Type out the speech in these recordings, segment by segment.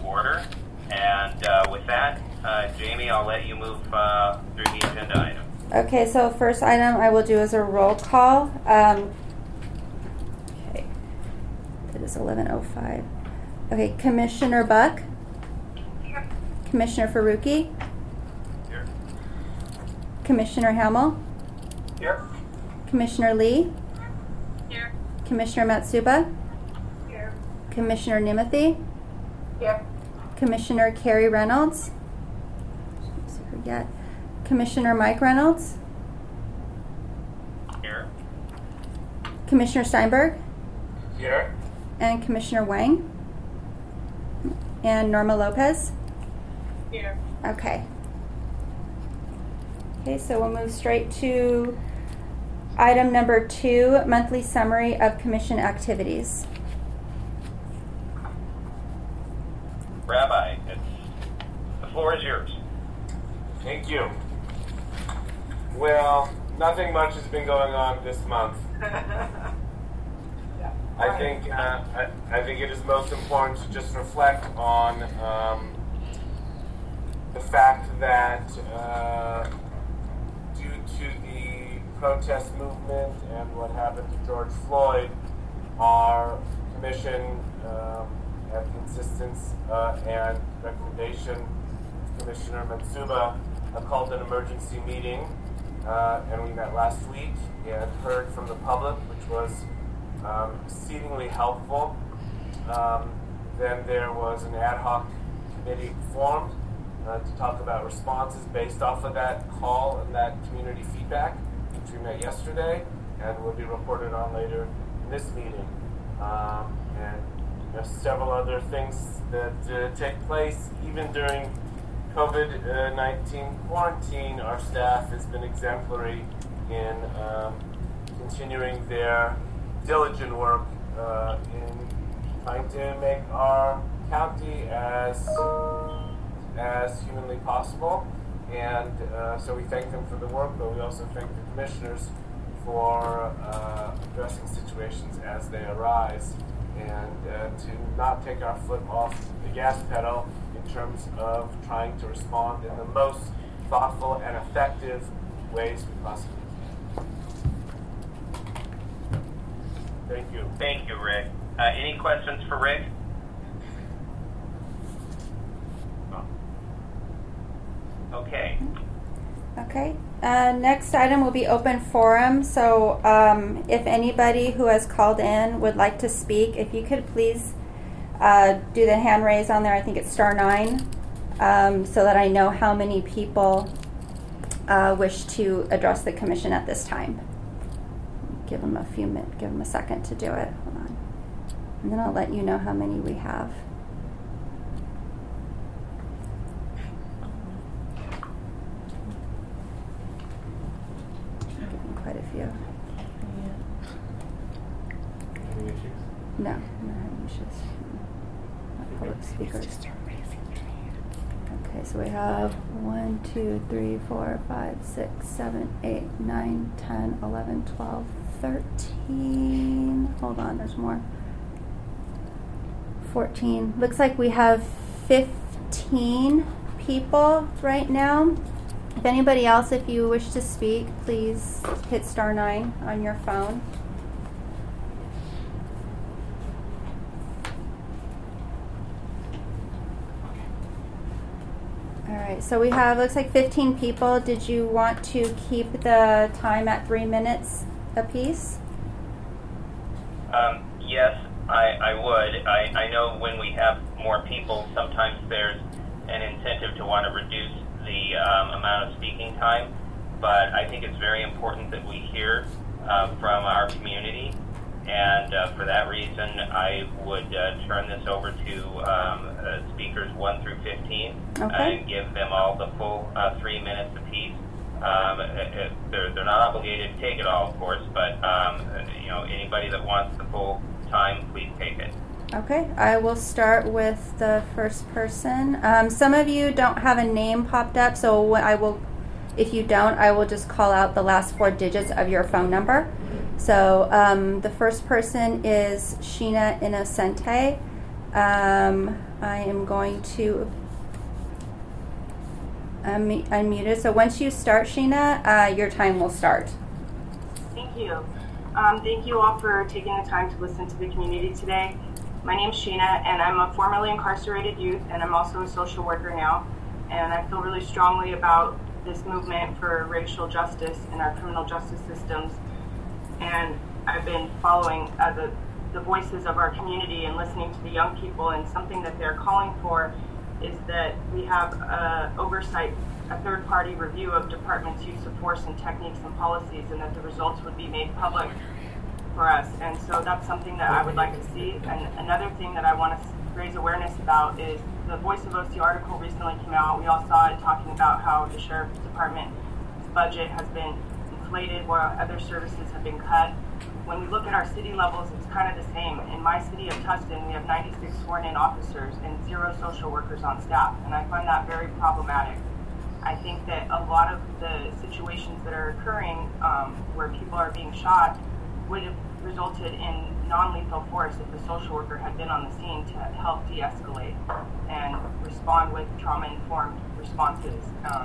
order. And with that, Jamie, I'll let you move through the agenda item. Okay, so first item I will do is a roll call. Okay, it is 11:05. Okay, Commissioner Buck. Here. Commissioner Faruqi. Here. Commissioner Hamel. Here. Commissioner Lee. Here. Commissioner Matsuba. Here. Commissioner Nimothy. Here. Commissioner Carrie Reynolds. Forget. Commissioner Mike Reynolds. Here. Commissioner Steinberg. Here. And Commissioner Wang. And Norma Lopez. Here. Okay. Okay, so we'll move straight to item number 2, monthly summary of commission activities. Rabbi, the floor is yours. Thank you. Well, nothing much has been going on this month. I think it is most important to just reflect on the fact that due to the protest movement and what happened to George Floyd, our commission, at the insistence and recommendation of Commissioner Matsuba, called an emergency meeting, and we met last week and heard from the public, which was exceedingly helpful. Then there was an ad hoc committee formed to talk about responses based off of that call and that community feedback, which we met yesterday and will be reported on later in this meeting. And several other things that take place even during COVID-19 quarantine. Our staff has been exemplary in continuing their diligent work in trying to make our county as humanly possible. And so we thank them for the work, but we also thank the commissioners for addressing situations as they arise, and to not take our foot off the gas pedal in terms of trying to respond in the most thoughtful and effective ways we possibly can. Thank you. Thank you, Rick. Any questions for Rick? Okay. Okay. Next item will be open forum. So if anybody who has called in would like to speak, if you could please do the hand raise on there. I think it's *9, so that I know how many people wish to address the commission at this time. Give them a few minutes. Give them a second to do it. Hold on, and then I'll let you know how many we have. Quite a few. No, I'm not having issues. Not public speakers. Okay, so we have 1, 2, 3, 4, 5, 6, 7, 8, 9, 10, 11, 12, 13. Hold on, there's more. 14. Looks like we have 15 people right now. If anybody else, if you wish to speak, please hit *9 on your phone. All right, so we have, looks like 15 people. Did you want to keep the time at 3 minutes apiece? Yes, I would. I know when we have more people, sometimes there's an incentive to want to reduce the amount of speaking time, but I think it's very important that we hear from our community, and for that reason I would turn this over to speakers 1 through 15, Okay. and give them all the full 3 minutes apiece. They're not obligated to take it all, of course, but anybody that wants the full time, please take it. Okay, I will start with the first person. Some of you don't have a name popped up, so if you don't, I will just call out the last 4 digits of your phone number. So the first person is Sheena Innocente, I am going to unmute it. So once you start, Sheena, your time will start. Thank you. Thank you all for taking the time to listen to the community today. My name's Sheena, and I'm a formerly incarcerated youth, and I'm also a social worker now. And I feel really strongly about this movement for racial justice in our criminal justice systems. And I've been following the voices of our community and listening to the young people, and something that they're calling for is that we have oversight, a third-party review of departments' use of force and techniques and policies, and that the results would be made public for us. And so that's something that I would like to see. And another thing that I want to raise awareness about is the Voice of OC article recently came out. We all saw it talking about how the Sheriff's Department budget has been inflated while other services have been cut. When we look at our city levels, it's kind of the same. In my city of Tustin, we have 96 sworn-in officers and 0 social workers on staff, and I find that very problematic. I think that a lot of the situations that are occurring where people are being shot would have resulted in non-lethal force if the social worker had been on the scene to help de-escalate and respond with trauma-informed responses.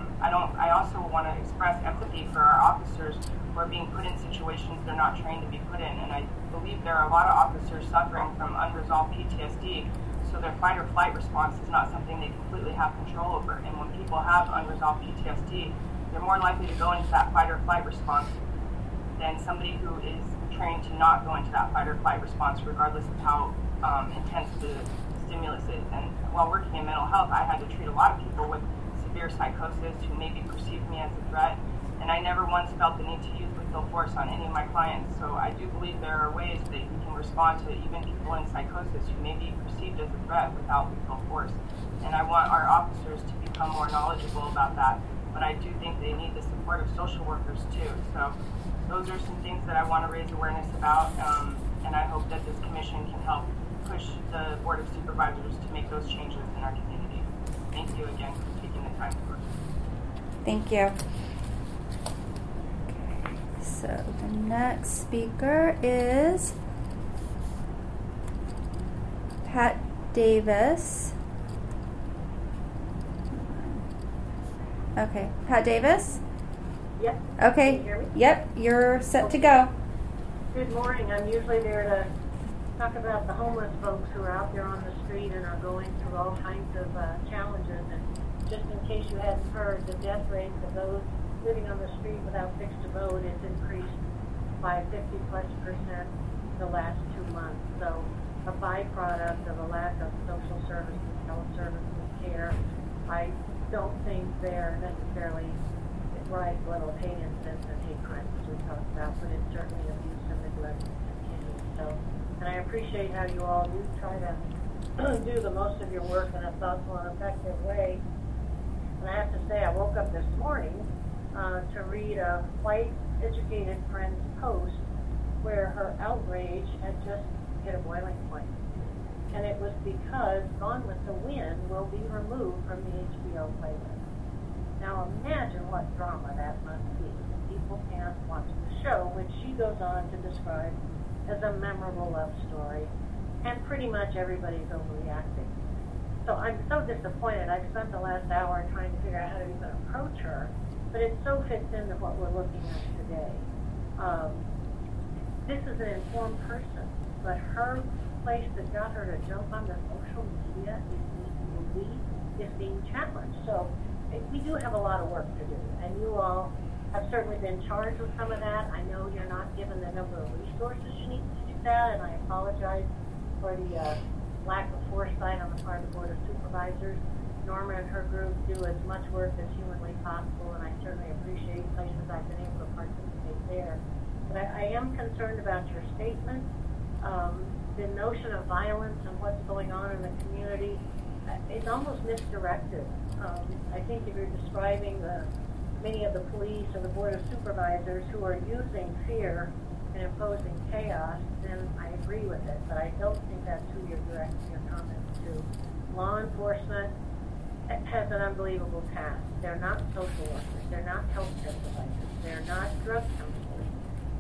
I also want to express empathy for our officers who are being put in situations they're not trained to be put in, and I believe there are a lot of officers suffering from unresolved PTSD, so their fight or flight response is not something they completely have control over. And when people have unresolved PTSD, they're more likely to go into that fight or flight response than somebody who is trained to not go into that fight or flight response, regardless of how intense the stimulus is. And while working in mental health, I had to treat a lot of people with severe psychosis who maybe perceived me as a threat, and I never once felt the need to use lethal force on any of my clients. So I do believe there are ways that you can respond to even people in psychosis who may be perceived as a threat without lethal force. And I want our officers to become more knowledgeable about that, but I do think they need the support of social workers too. So those are some things that I want to raise awareness about, and I hope that this commission can help push the Board of Supervisors to make those changes in our community. Thank you again for taking the time to work. Thank you. Okay, so the next speaker is Pat Davis. Okay, Pat Davis? Yep. Okay. Can you hear me? Yep, you're set to go. Good morning. I'm usually there to talk about the homeless folks who are out there on the street and are going through all kinds of challenges. And just in case you hadn't heard, the death rate of those living on the street without fixed abode has increased by 50+% the last 2 months. So a byproduct of a lack of social services, health services, care. I don't think they're necessarily right level of hate incidents and hate crimes as we talked about, but it's certainly abuse and neglect continues. So, and I appreciate how you all do try to do the most of your work in a thoughtful and effective way. And I have to say, I woke up this morning to read a white educated friend's post where her outrage had just hit a boiling point. And it was because Gone with the Wind will be removed from the HBO playlist. Now imagine what drama that must be. People can't watch the show, which she goes on to describe as a memorable love story, and pretty much everybody's overreacting. So I'm so disappointed. I've spent the last hour trying to figure out how to even approach her, but it so fits into what we're looking at today. This is an informed person, but her place that got her to jump on the social media is being challenged. So we do have a lot of work to do, and you all have certainly been charged with some of that. I know you're not given the number of resources you need to do that, and I apologize for the lack of foresight on the part of the Board of Supervisors. Norma and her group do as much work as humanly possible, and I certainly appreciate places I've been able to participate there. But I am concerned about your statement. The notion of violence and what's going on in the community is almost misdirected. I think if you're describing many of the police or the Board of Supervisors who are using fear and imposing chaos, then I agree with it. But I don't think that's who you're directing your comments to. Law enforcement has an unbelievable task. They're not social workers. They're not healthcare providers. They're not drug counselors.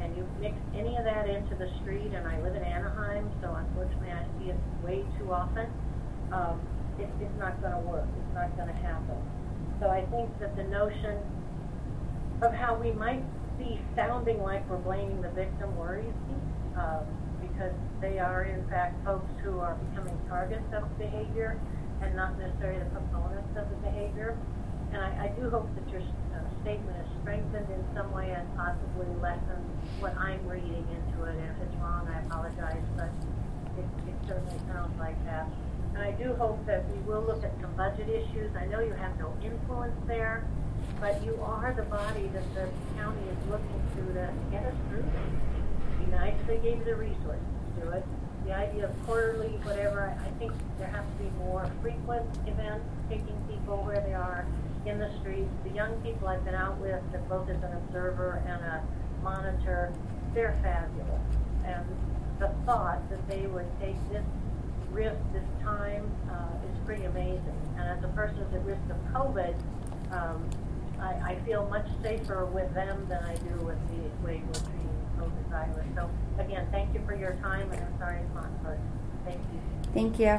and you mix any of that into the street, and I live in Anaheim, so unfortunately I see it way too often, it's not going to work. It's not going to happen. So I think that the notion of how we might be sounding like we're blaming the victim worries me, because they are in fact folks who are becoming targets of behavior and not necessarily the proponents of the behavior. And I do hope that your statement is strengthened in some way and possibly lessens what I'm reading into it. And if it's wrong, I apologize, but it certainly sounds like that. And I do hope that we will look at some budget issues. I know you have no influence there, but you are the body that the county is looking to get us through this. It'd be nice if they gave you the resources to do it. The idea of quarterly, whatever, I think there has to be more frequent events, taking people where they are in the streets. The young people I've been out with, both as an observer and a monitor, they're fabulous. And the thought that they would take this risk, this time, is pretty amazing. And as a person who's at risk of COVID, I feel much safer with them than I do with the way we're treating COVID virus. So again, thank you for your time, and I'm sorry it's not good. Thank you. Thank you.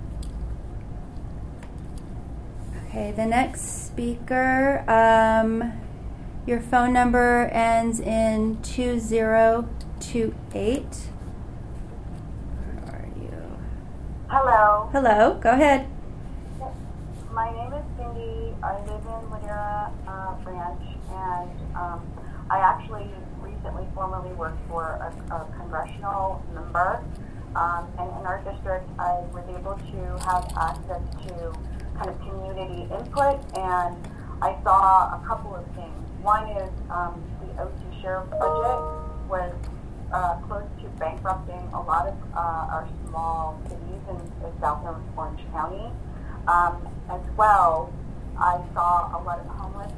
Okay, the next speaker, your phone number ends in 2028. Where are you? Hello. Hello, go ahead. My name is Cindy. I live in Ladera Ranch, and I actually recently formally worked for a congressional member. And in our district, I was able to have access to kind of community input, and I saw a couple of things. One is the OC sheriff budget was close to bankrupting a lot of our small cities in South Orange County. As well, I saw a lot of homeless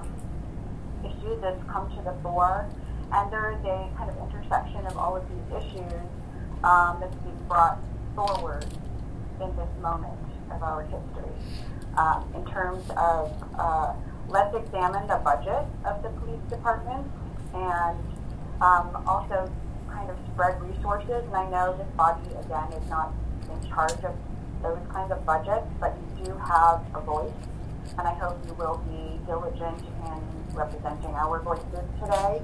issues that come to the fore, and there is a kind of intersection of all of these issues that's being brought forward in this moment of our history. In terms of let's examine the budget of the police department, and also kind of spread resources. And I know this body, again, is not in charge of those kinds of budgets, but you do have a voice, and I hope you will be diligent in representing our voices today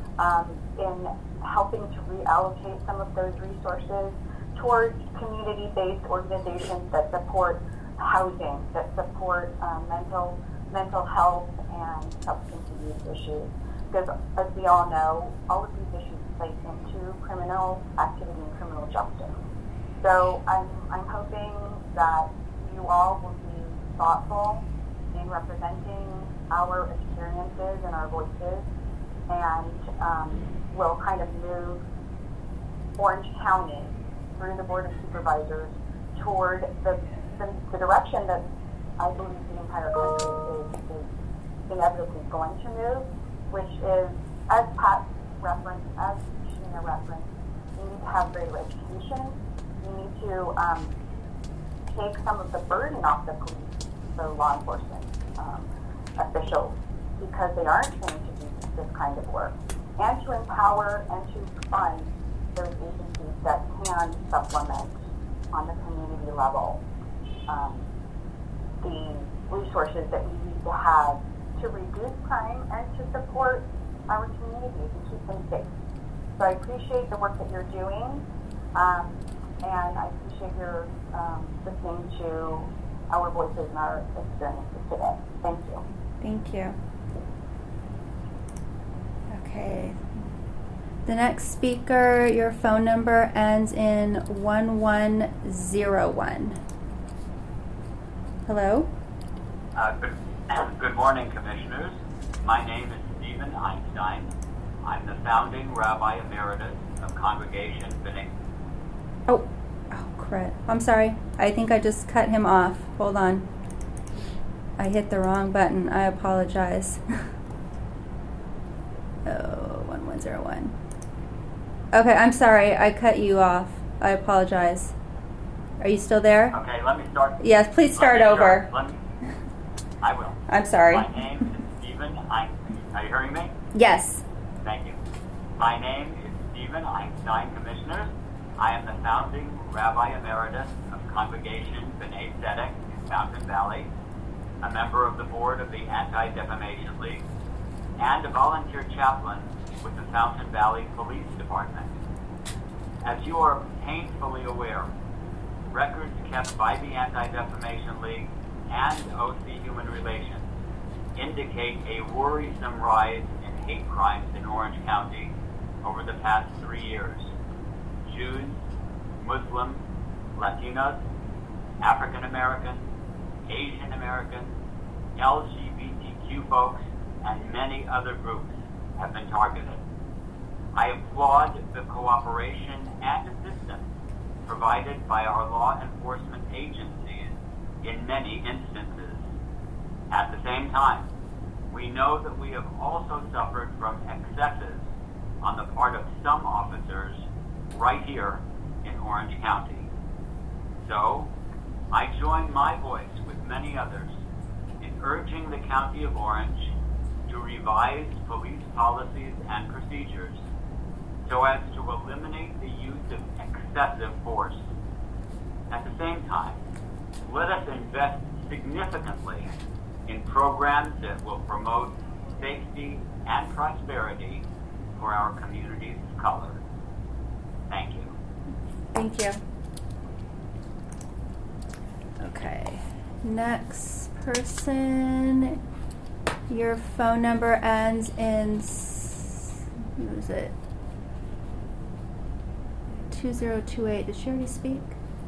in helping to reallocate some of those resources towards community-based organizations that support housing, that support mental health and substance abuse issues. Because as we all know, all of these issues play into criminal activity and criminal justice. So I'm hoping that you all will be thoughtful in representing our experiences and our voices, and will kind of move Orange County through the Board of Supervisors toward the direction that I believe the entire country is inevitably going to move, which is, as Pat referenced, as Sheena referenced, we need to have greater education. We need to take some of the burden off the police, the law enforcement officials, because they aren't trained to do this kind of work, and to empower and to fund those agencies that can supplement on the community level the resources that we need to have to reduce crime and to support our communities and keep them safe. So I appreciate the work that you're doing, and I appreciate your listening to our voices and our experiences today. Thank you. Thank you. Okay. The next speaker, your phone number ends in 1101. Hello? Good morning, Commissioners. My name is Stephen Einstein. I'm the founding Rabbi Emeritus of Congregation B'nai. Oh, crud. I'm sorry. I think I just cut him off. Hold on. I hit the wrong button. I apologize. 1101. Okay, I'm sorry. I cut you off. I apologize. Are you still there? Okay, let me start. Yes, please start over. I will. I'm sorry. My name is Stephen Einstein. Are you hearing me? Yes. Thank you. My name is Stephen Einstein, Commissioners. I am the founding Rabbi Emeritus of Congregation B'nai Tzedek in Fountain Valley, a member of the board of the Anti-Defamation League, and a volunteer chaplain with the Fountain Valley Police Department. As you are painfully aware, records kept by the Anti-Defamation League and OC Human Relations indicate a worrisome rise in hate crimes in Orange County over the past 3 years. Jews, Muslims, Latinos, African Americans, Asian Americans, LGBTQ folks, and many other groups have been targeted. I applaud the cooperation and assistance provided by our law enforcement agencies in many instances. At the same time, we know that we have also suffered from excesses on the part of some officers right here in Orange County. So, I join my voice with many others in urging the County of Orange to revise police policies and procedures so as to eliminate the use of excessive force. At the same time, let us invest significantly in programs that will promote safety and prosperity for our communities of color. Thank you. Thank you. Okay. Next person. Your phone number ends in, what is it? 2028. Did she already speak?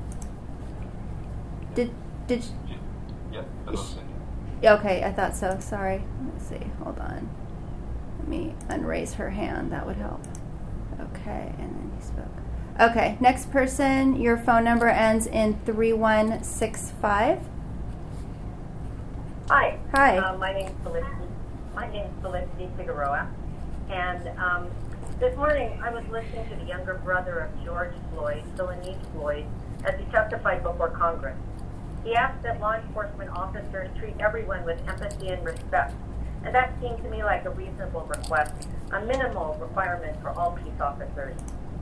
Did she? Yeah, that's Cindy. Okay, I thought so. Sorry. Let's see. Hold on. Let me unraise her hand. That would help. Okay, and then he spoke. Okay, next person. Your phone number ends in 3165. Hi. Hi. My name's Felicity Figueroa, and this morning I was listening to the younger brother of George Floyd, Philonise Floyd, as he testified before Congress. He asked that law enforcement officers treat everyone with empathy and respect, and that seemed to me like a reasonable request, a minimal requirement for all peace officers.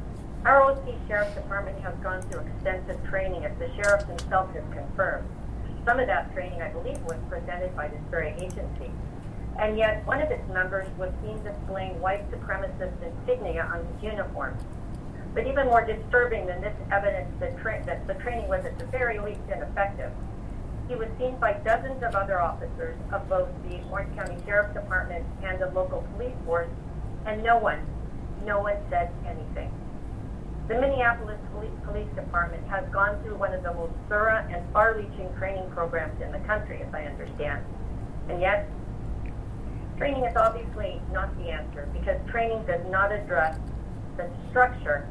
Our OC Sheriff's Department has gone through extensive training, as the sheriff himself has confirmed. Some of that training, I believe, was presented by this very agency. And yet, one of its members was seen displaying white supremacist insignia on his uniform. But even more disturbing than this evidence that the training was at the very least ineffective, he was seen by dozens of other officers of both the Orange County Sheriff's Department and the local police force, and no one said anything. The Minneapolis Police Department has gone through one of the most thorough and far-reaching training programs in the country, as I understand. And yet, training is obviously not the answer, because training does not address the structure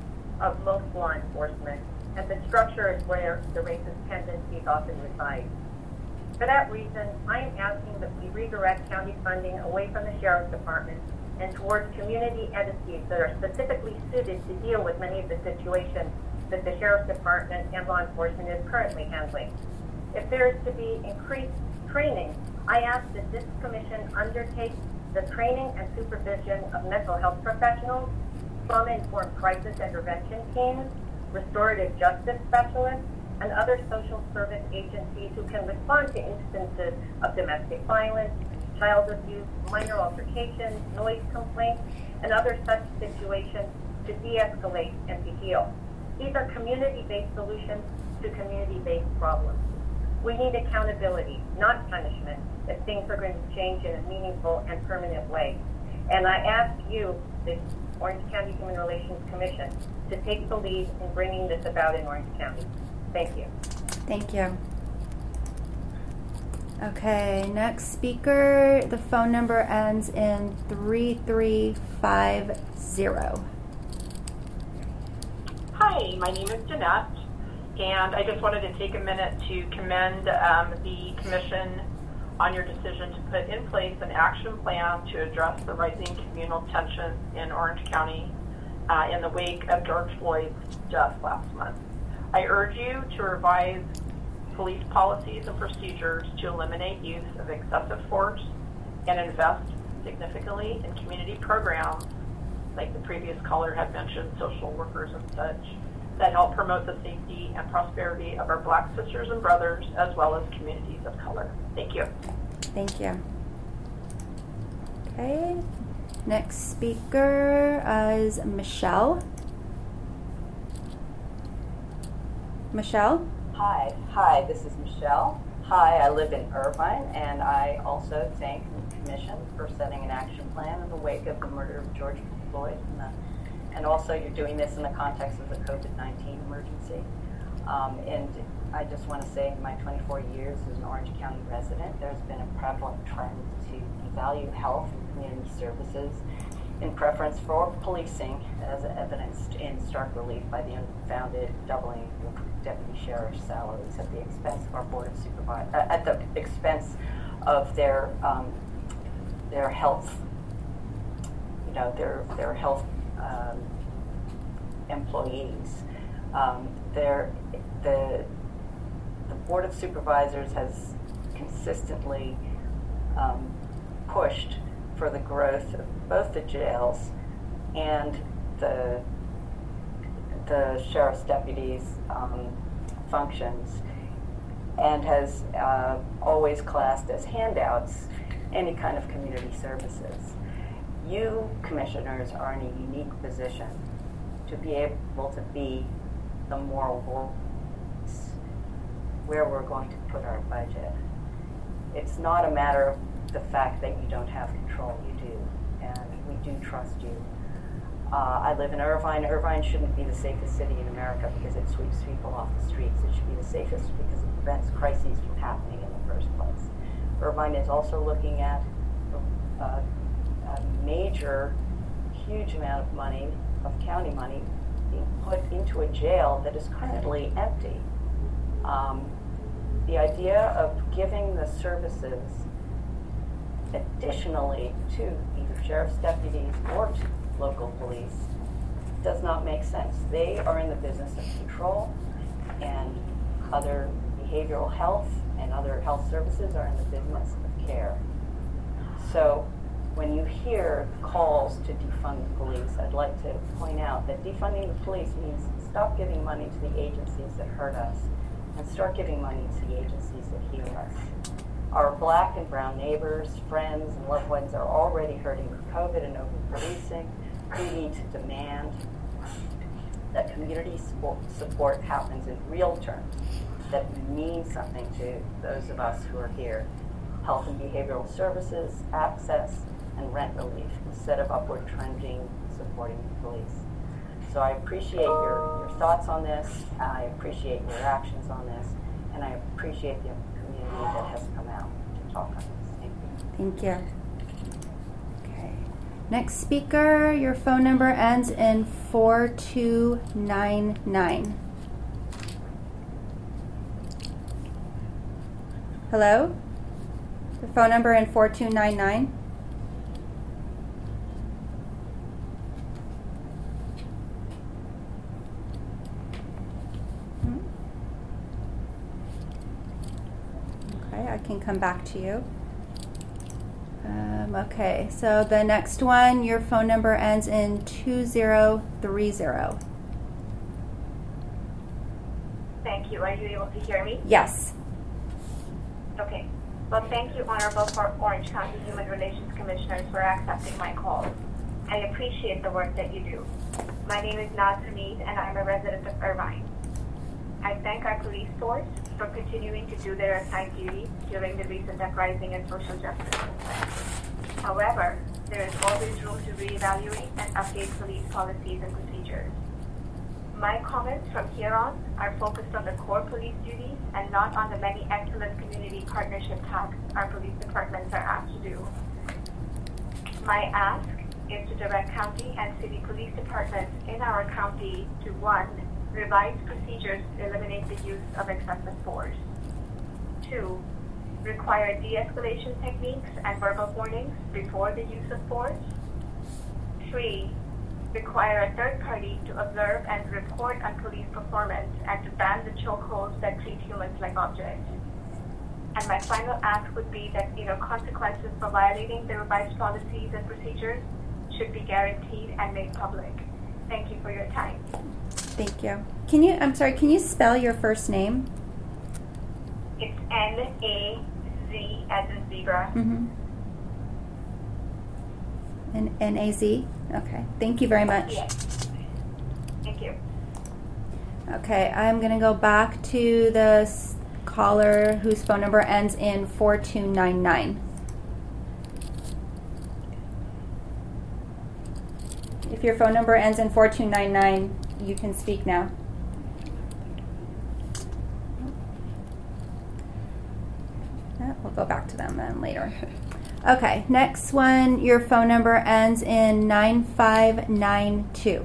of most law enforcement, and the structure is where the racist tendencies often reside. For that reason, I am asking that we redirect county funding away from the Sheriff's Department and towards community entities that are specifically suited to deal with many of the situations that the Sheriff's Department and law enforcement is currently handling. If there is to be increased training, I ask that this commission undertake the training and supervision of mental health professionals, trauma-informed crisis intervention teams, restorative justice specialists, and other social service agencies who can respond to instances of domestic violence, child abuse, minor altercations, noise complaints, and other such situations to de-escalate and to heal. These are community-based solutions to community-based problems. We need accountability, not punishment, if things are going to change in a meaningful and permanent way. And I ask you, the Orange County Human Relations Commission, to take the lead in bringing this about in Orange County. Thank you. Thank you. Okay, next speaker. The phone number ends in 3350. Hi, my name is Jeanette, and I just wanted to take a minute to commend the Commission on your decision to put in place an action plan to address the rising communal tensions in Orange County in the wake of George Floyd's death last month. I urge you to revise police policies and procedures to eliminate use of excessive force and invest significantly in community programs like the previous caller had mentioned, social workers and such, that help promote the safety and prosperity of our Black sisters and brothers, as well as communities of color. Thank you. Thank you. Okay, next speaker is Michelle. Michelle? Hi, this is Michelle. Hi, I live in Irvine, and I also thank the Commission for setting an action plan in the wake of the murder of George Floyd, and also you're doing this in the context of the COVID-19 emergency. And I just want to say, in my 24 years as an Orange County resident, there's been a prevalent trend to devalue health and community services in preference for policing, as evidenced in stark relief by the unfounded doubling of deputy sheriff's salaries at the expense of our board of supervisors, at the expense of their health, their health employees. The board of supervisors has consistently pushed for the growth of both the jails and the sheriff's deputies' functions, and has always classed as handouts any kind of community services. You, commissioners, are in a unique position to be able to be the moral voice where we're going to put our budget. It's not a matter of the fact that you don't have control. You do, and we do trust you. I live in Irvine. Irvine shouldn't be the safest city in America because it sweeps people off the streets. It should be the safest because it prevents crises from happening in the first place. Irvine is also looking at a major, huge amount of money, of county money, being put into a jail that is currently empty. The idea of giving the services additionally to either sheriff's deputies or to local police does not make sense. They are in the business of control, and other behavioral health and other health services are in the business of care. So when you hear calls to defund the police, I'd like to point out that defunding the police means stop giving money to the agencies that hurt us and start giving money to the agencies that heal us. Our Black and brown neighbors, friends, and loved ones are already hurting with COVID and over-policing. We need to demand that community support happens in real terms, that means something to those of us who are here. Health and behavioral services, access, and rent relief, instead of upward trending supporting the police. So I appreciate your thoughts on this, I appreciate your actions on this, and I appreciate the community that has come out to talk on this. Thank you. Thank you. Okay. Next speaker, your phone number ends in 4299. Hello? The phone number in 4299. I can come back to you. Okay, so the next one, your phone number ends in 2030. Thank you. Are you able to hear me? Yes. Okay. Well, thank you, Honorable Orange County Human Relations Commissioners, for accepting my call. I appreciate the work that you do. My name is Naz Hamid, and I'm a resident of Irvine. I thank our police force for continuing to do their assigned duties during the recent uprising in social justice. However, there is always room to reevaluate and update police policies and procedures. My comments from here on are focused on the core police duties and not on the many excellent community partnership tasks our police departments are asked to do. My ask is to direct county and city police departments in our county to 1. Revise procedures to eliminate the use of excessive force. 2. Require de-escalation techniques and verbal warnings before the use of force. 3. Require a third party to observe and report on police performance and to ban the chokeholds that treat humans like objects. And my final ask would be that either consequences for violating the revised policies and procedures should be guaranteed and made public. Thank you for your time. Thank you. I'm sorry, can you spell your first name? It's N-A-Z as in zebra. Mm-hmm. N-A-Z? Okay. Thank you very much. Yes. Thank you. Okay, I'm going to go back to the caller whose phone number ends in 4299. If your phone number ends in 4299, you can speak now. We'll go back to them then later. Okay, next one, your phone number ends in 9592.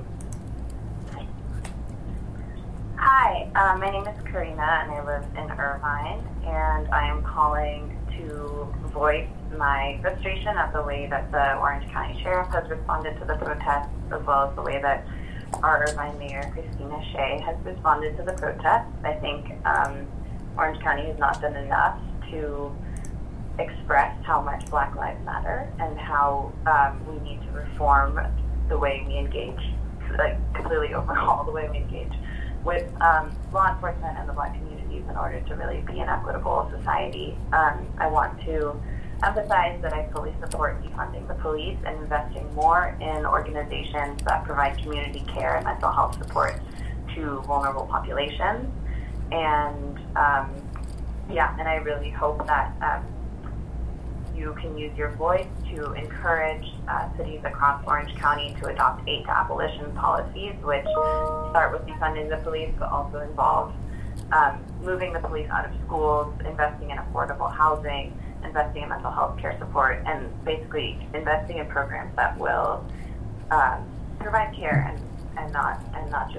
Hi, my name is Karina and I live in Irvine, and I am calling to voice my frustration at the way that the Orange County Sheriff has responded to the protests, as well as the way that our Irvine Mayor, Christina Shea, has responded to the protests. I think Orange County has not done enough to express how much Black Lives Matter and how we need to reform the way we engage, like completely overhaul the way we engage with law enforcement and the Black communities in order to really be an equitable society. I want to emphasize that I fully support defunding the police and investing more in organizations that provide community care and mental health support to vulnerable populations. And and I really hope that you can use your voice to encourage cities across Orange County to adopt 8 abolition policies, which start with defunding the police, but also involve moving the police out of schools, investing in affordable housing, investing in mental health care support, and basically investing in programs that will provide care and not just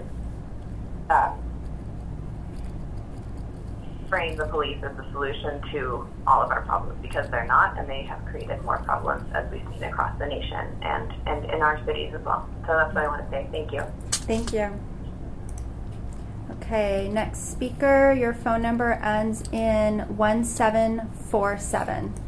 frame the police as the solution to all of our problems, because they're not, and they have created more problems as we've seen across the nation and in our cities as well. So that's what I want to say. Thank you. Thank you. Okay, next speaker, your phone number ends in 1747.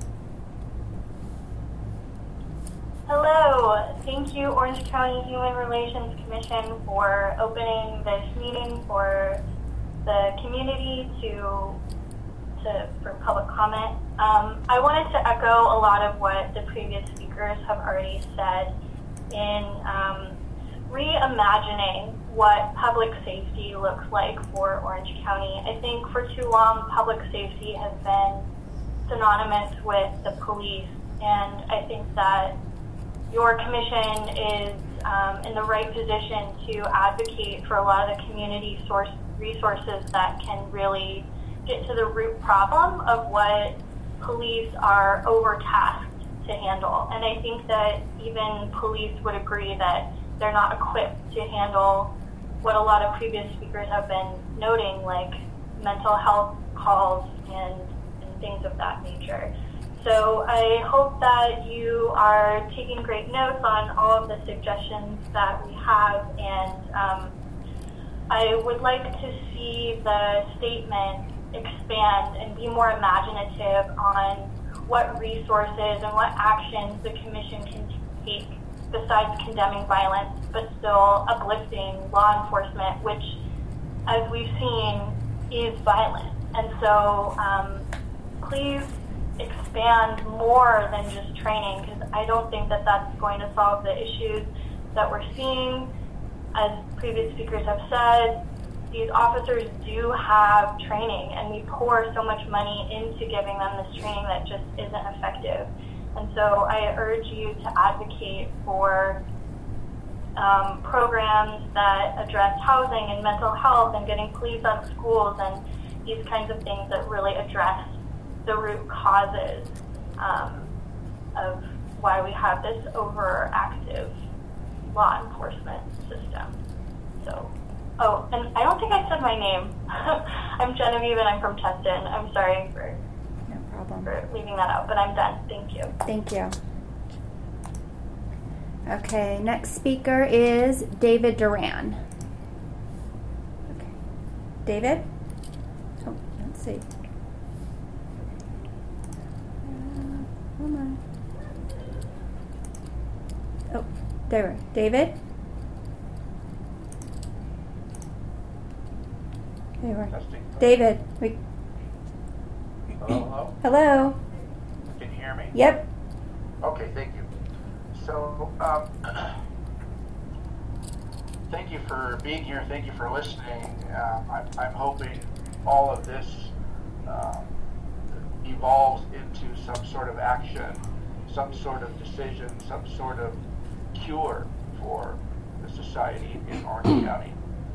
Hello. Thank you, Orange County Human Relations Commission, for opening this meeting for the community for public comment. I wanted to echo a lot of what the previous speakers have already said in reimagining what public safety looks like for Orange County. I think for too long, public safety has been synonymous with the police, and I think that your commission is in the right position to advocate for a lot of the community resources that can really get to the root problem of what police are overtasked to handle. And I think that even police would agree that they're not equipped to handle what a lot of previous speakers have been noting, like mental health calls and things of that nature. So I hope that you are taking great notes on all of the suggestions that we have, and I would like to see the statement expand and be more imaginative on what resources and what actions the Commission can take besides condemning violence, but still uplifting law enforcement, which, as we've seen, is violent. And so please expand more than just training, because I don't think that that's going to solve the issues that we're seeing. As previous speakers have said, these officers do have training, and we pour so much money into giving them this training that just isn't effective. And so I urge you to advocate for programs that address housing and mental health and getting police out of schools and these kinds of things that really address the root causes of why we have this overactive law enforcement system. So, and I don't think I said my name. I'm Genevieve and I'm from Tustin. I'm sorry for leaving that out, but I'm done. Thank you. Thank you. Okay, next speaker is David Duran. Okay. David? Oh, let's see. Come on. Oh, There, David? There we are. Testing. David, Hello? hello? Can you hear me? Yep. Okay, thank you. So, thank you for being here. Thank you for listening. I'm hoping all of this evolves into some sort of action, some sort of decision, some sort of cure for the society in Orange County.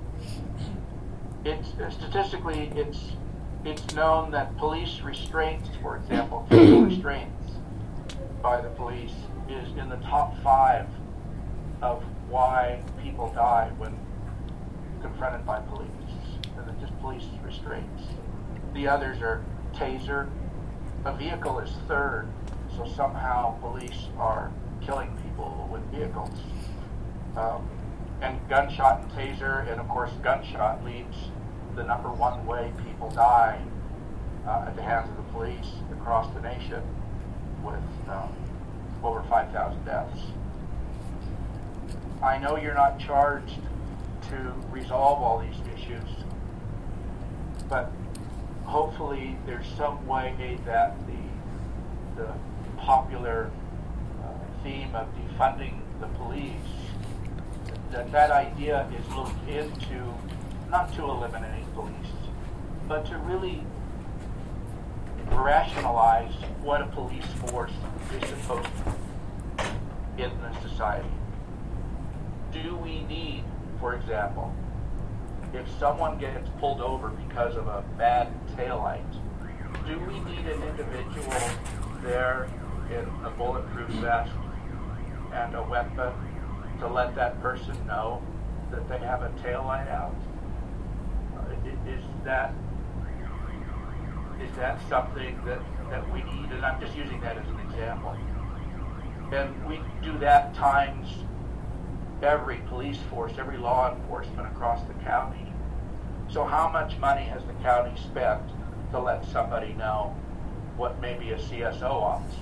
Statistically, it's known that police restraints, for example, physical restraints by the police is in the top 5 of why people die when confronted by police. And it's just police restraints. The others are taser. A vehicle is 3rd, so somehow police are killing people with vehicles. And gunshot and taser, and of course gunshot leads the number 1 way people die at the hands of the police across the nation, with over 5,000 deaths. I know you're not charged to resolve all these issues, but hopefully there's some way that the popular theme of defunding the police, that idea is looked into, not to eliminate police, but to really rationalize what a police force is supposed to be in the society. Do we need, for example, if someone gets pulled over because of a bad taillight, do we need an individual there in a bulletproof vest and a weapon to let that person know that they have a taillight out? Is that something that we need? And I'm just using that as an example. And we do that times every police force, every law enforcement across the county. So how much money has the county spent to let somebody know what maybe a CSO office,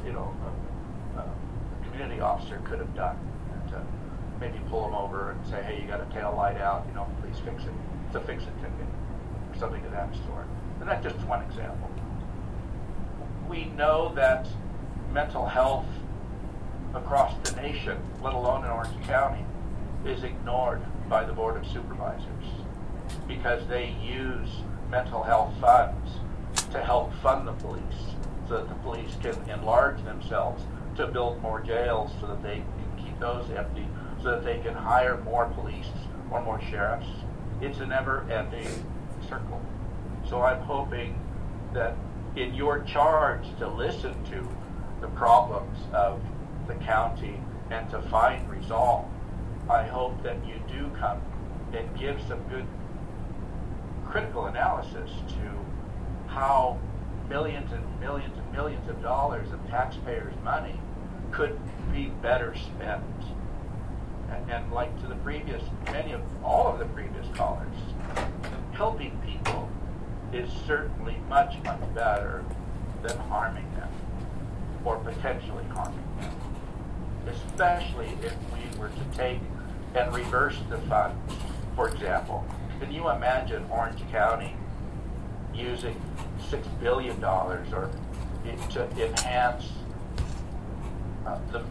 a community officer could have done? To maybe pull them over and say, hey, you got a tail light out, please fix it. It's a fix-it ticket, or something of that sort. And that's just one example. We know that mental health across the nation, let alone in Orange County, is ignored by the Board of Supervisors because they use mental health funds to help fund the police so that the police can enlarge themselves to build more jails so that they can keep those empty, so that they can hire more police or more sheriffs. It's a never-ending circle. So I'm hoping that in your charge to listen to the problems of the county and to find resolve, I hope that you do come and give some good critical analysis to how millions and millions and millions of dollars of taxpayers' money could be better spent. And like to the previous, all of the previous callers, helping people is certainly much, much better than harming them or potentially harming them. Especially if we were to take and reverse the funds. For example, can you imagine Orange County using $6 billion or to enhance the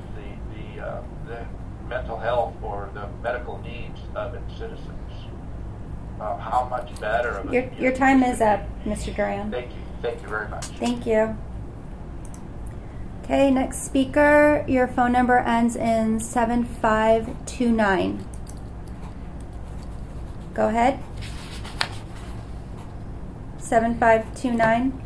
mental health or the medical needs of its citizens? How much better of your time is up, Mr. Duran. Thank you. Thank you very much. Thank you. Okay, next speaker. Your phone number ends in 7529. Go ahead. 7529.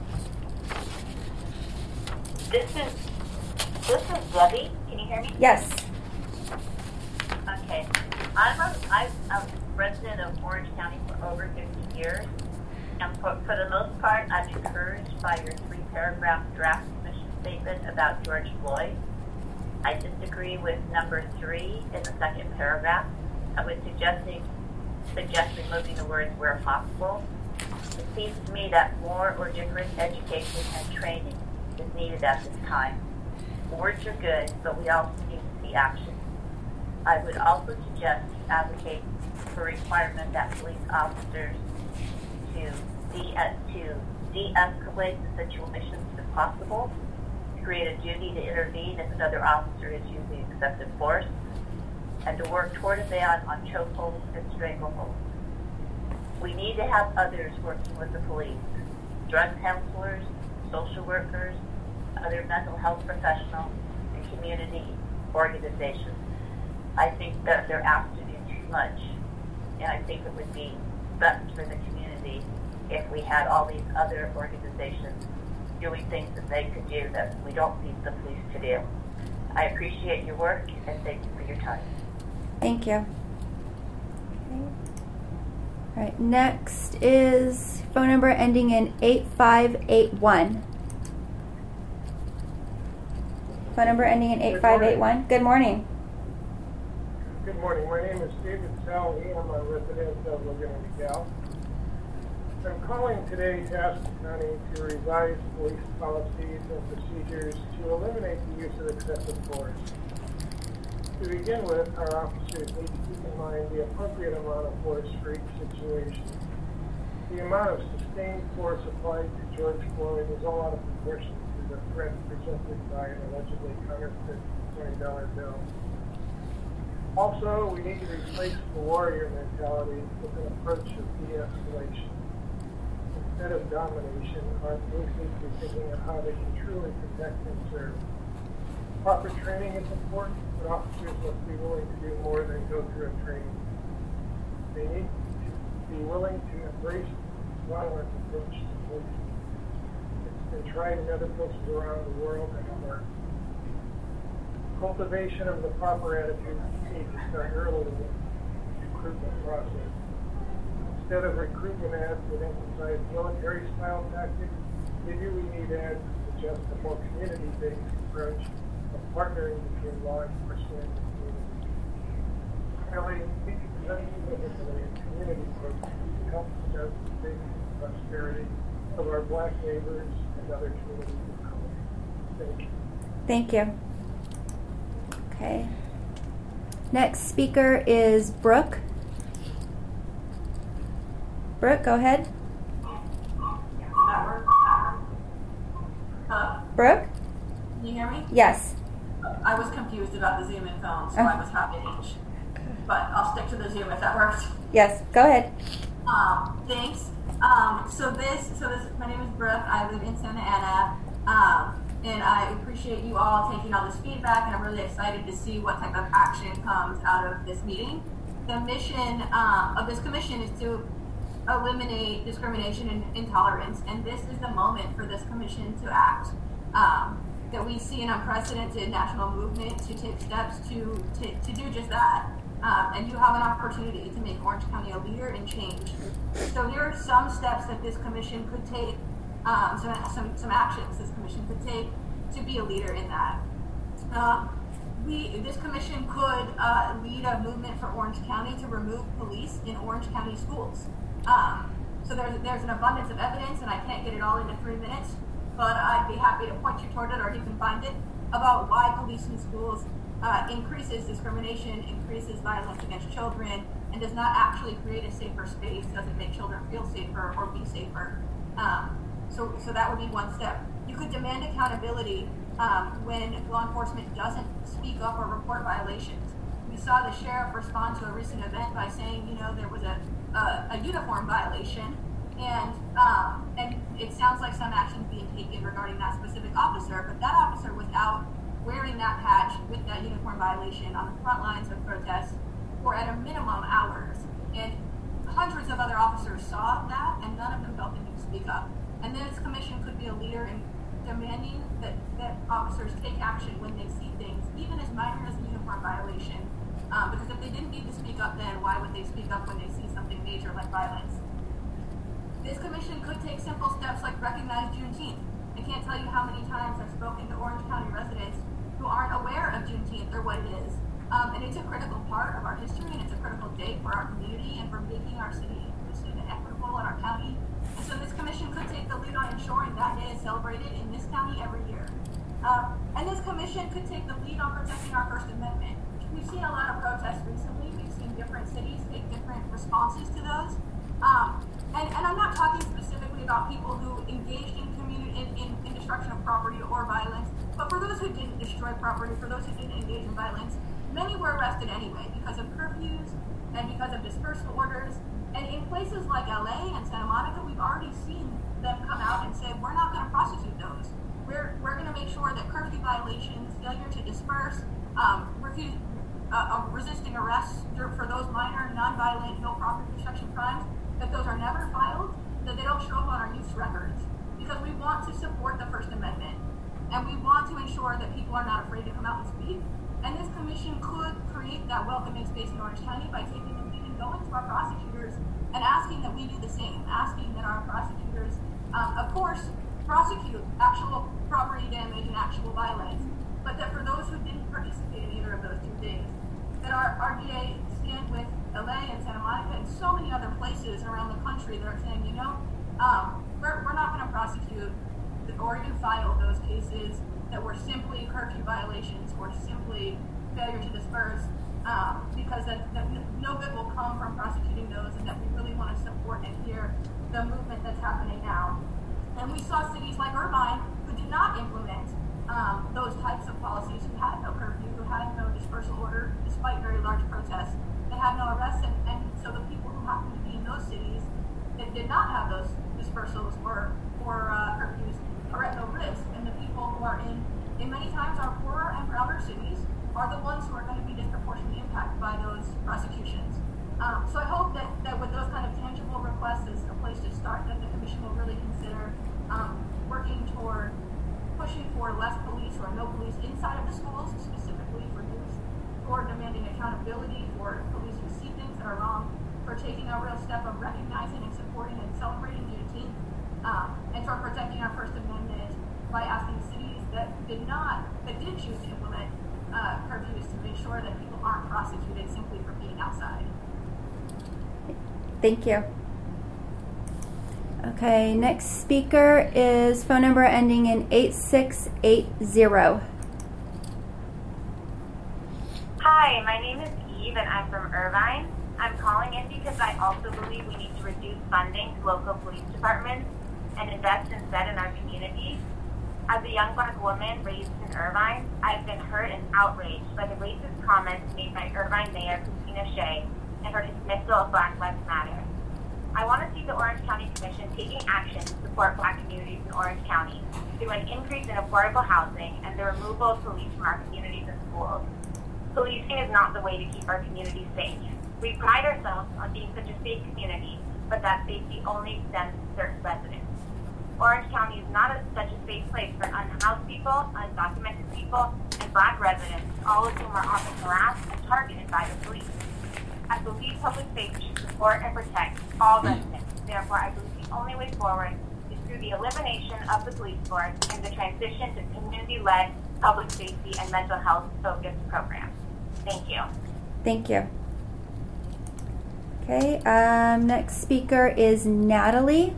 This is Debbie. Can you hear me? Yes. Okay. I'm a resident of Orange County for over 50 years, and for the most part, I'm encouraged by your 3-paragraph draft mission statement about George Floyd. I disagree with number 3 in the second paragraph. I was suggesting removing the words where possible. It seems to me that more or different education and training is needed at this time. Words are good, but we also need to see action. I would also suggest to advocate for a requirement that police officers to de-escalate the situations if possible, create a duty to intervene if another officer is using excessive force, and to work toward a ban on chokeholds and strangleholds. We need to have others working with the police, drug counselors, social workers, other mental health professionals, and community organizations. I think that they're asked to do too much, and I think it would be best for the community if we had all these other organizations doing things that they could do that we don't need the police to do. I appreciate your work, and thank you for your time. Thank you. Okay. All right, next is phone number ending in 8581. Phone number ending in 8581. Good morning. Good morning. My name is David Sally. I'm a resident of Laguna Niguel. I'm calling today to ask the county to revise police policies and procedures to eliminate the use of excessive force. To begin with, our officers need to keep in mind the appropriate amount of force for each situation. The amount of sustained force applied to George Floyd is all out of proportion to the threat presented by an allegedly counterfeit $20 bill. Also, we need to replace the warrior mentality with an approach of de-escalation. Instead of domination, our police need to be thinking of how they can truly protect and serve. Proper training is important, but officers must be willing to do more than go through a training. They need to be willing to embrace violent approach to policing. It's been tried in other places around the world and it works. Cultivation of the proper attitude needs to start early in the recruitment process. Instead of recruitment ads that emphasize military-style tactics, maybe we need ads that suggest a more community-based approach of partnering between law enforcement and the community. Kelly, we can present you with a community approach to help us the safety and prosperity of our Black neighbors and other communities of color. Thank you. Thank you. Okay. Next speaker is Brooke. Brooke, go ahead. Brooke? Can you hear me? Yes. I was confused about the Zoom and phone, so I was happy each. But I'll stick to the Zoom if that works. Yes, go ahead. Thanks. So my name is Brooke. I live in Santa Ana. And I appreciate you all taking all this feedback, and I'm really excited to see what type of action comes out of this meeting. The mission of this commission is to eliminate discrimination and intolerance, and this is the moment for this commission to act. That we see an unprecedented national movement to take steps to do just that. And you have an opportunity to make Orange County a leader in change. So here are some steps that this commission could take. Some actions this commission could take to be a leader in that. This commission could lead a movement for Orange County to remove police in Orange County schools. So there's an abundance of evidence, and I can't get it all into 3 minutes, but I'd be happy to point you toward it, or you can find it, about why police in schools increases discrimination, increases violence against children, and does not actually create a safer space, doesn't make children feel safer or be safer. So that would be one step. You could demand accountability when law enforcement doesn't speak up or report violations. We saw the sheriff respond to a recent event by saying, there was a uniform violation, and it sounds like some action is being taken regarding that specific officer, but that officer was out wearing that patch with that uniform violation on the front lines of protests for at a minimum hours. And hundreds of other officers saw that, and none of them felt the need to speak up. And then this commission could be a leader in demanding that officers take action when they see things, even as minor as a uniform violation. Because if they didn't need to speak up then, why would they speak up when they see something major like violence? This commission could take simple steps like recognize Juneteenth. I can't tell you how many times I've spoken to Orange County residents who aren't aware of Juneteenth or what it is. And it's a critical part of our history, and it's a critical date for our community and for making our city inclusive and equitable in our county. And so this commission could take the lead on ensuring that day is celebrated in this county every year. And this commission could take the lead on protecting our First Amendment. we've seen a lot of protests recently. We've seen different cities take different responses to those. And I'm not talking specifically about people who engaged in in destruction of property or violence, but for those who didn't destroy property, for those who didn't engage in violence, many were arrested anyway because of curfews and because of dispersal orders. And in places like LA and Santa Monica, we've already seen them come out and say, we're not going to prosecute those. We're going to make sure that curfew violations, failure to disperse, resisting arrests for those minor, non-violent, no property destruction crimes, that those are never filed, that they don't show up on our youth records. Because we want to support the First Amendment, and we want to ensure that people are not afraid to come out and speak. And this commission could create that welcoming space in Orange County by taking the lead and going to our prosecutors and asking that we do the same, asking that our prosecutors, of course, prosecute actual property damage and actual violence, but that for those who didn't participate in either of those two things, that our RDA stand with LA and Santa Monica and so many other places around the country that are saying, we're not going to prosecute or even file those cases that were simply curfew violations or simply failure to disperse, because that no good will come from prosecuting those, and that we really want to support and hear the movement that's happening now. And we saw cities like Irvine who did not implement those types of policies, who had no curfew, who had no dispersal order, despite very large protests, that had no arrests, and so the people who happened to be in those cities that did not have those dispersals or curfews are at no risk, and the people who are in many times our poorer and prouder cities are the ones who are going to be disproportionately impacted by those prosecutions. So I hope that with those kind of tangible requests as a place to start, that the Commission will really consider working toward pushing for less police or no police inside of the schools, specifically for youth, for demanding accountability for police who see things that are wrong, for taking a real step of recognizing and supporting and celebrating Juneteenth, and for protecting our First Amendment by asking cities that did choose to implement curfews to make sure that people aren't prosecuted simply for being outside. Thank you. Okay, next speaker is phone number ending in 8680. Hi, my name is Eve and I'm from Irvine. I'm calling in because I also believe we need to reduce funding to local police departments and invest instead in our communities. As a young Black woman raised in Irvine, I've been hurt and outraged by the racist comments made by Irvine Mayor Christina Shea and her dismissal of Black Lives Matter. I want to see the Orange County Commission taking action to support Black communities in Orange County through an increase in affordable housing and the removal of police from our communities and schools. Policing is not the way to keep our communities safe. We pride ourselves on being such a safe community, but that safety only extends to certain residents. Orange County is not such a safe place for unhoused people, undocumented people, and Black residents, all of whom are often harassed and targeted by the police. I believe public safety should support and protect all residents. Therefore, I believe the only way forward is through the elimination of the police force and the transition to community-led public safety and mental health-focused programs. Thank you. Thank you. Okay, next speaker is Natalie.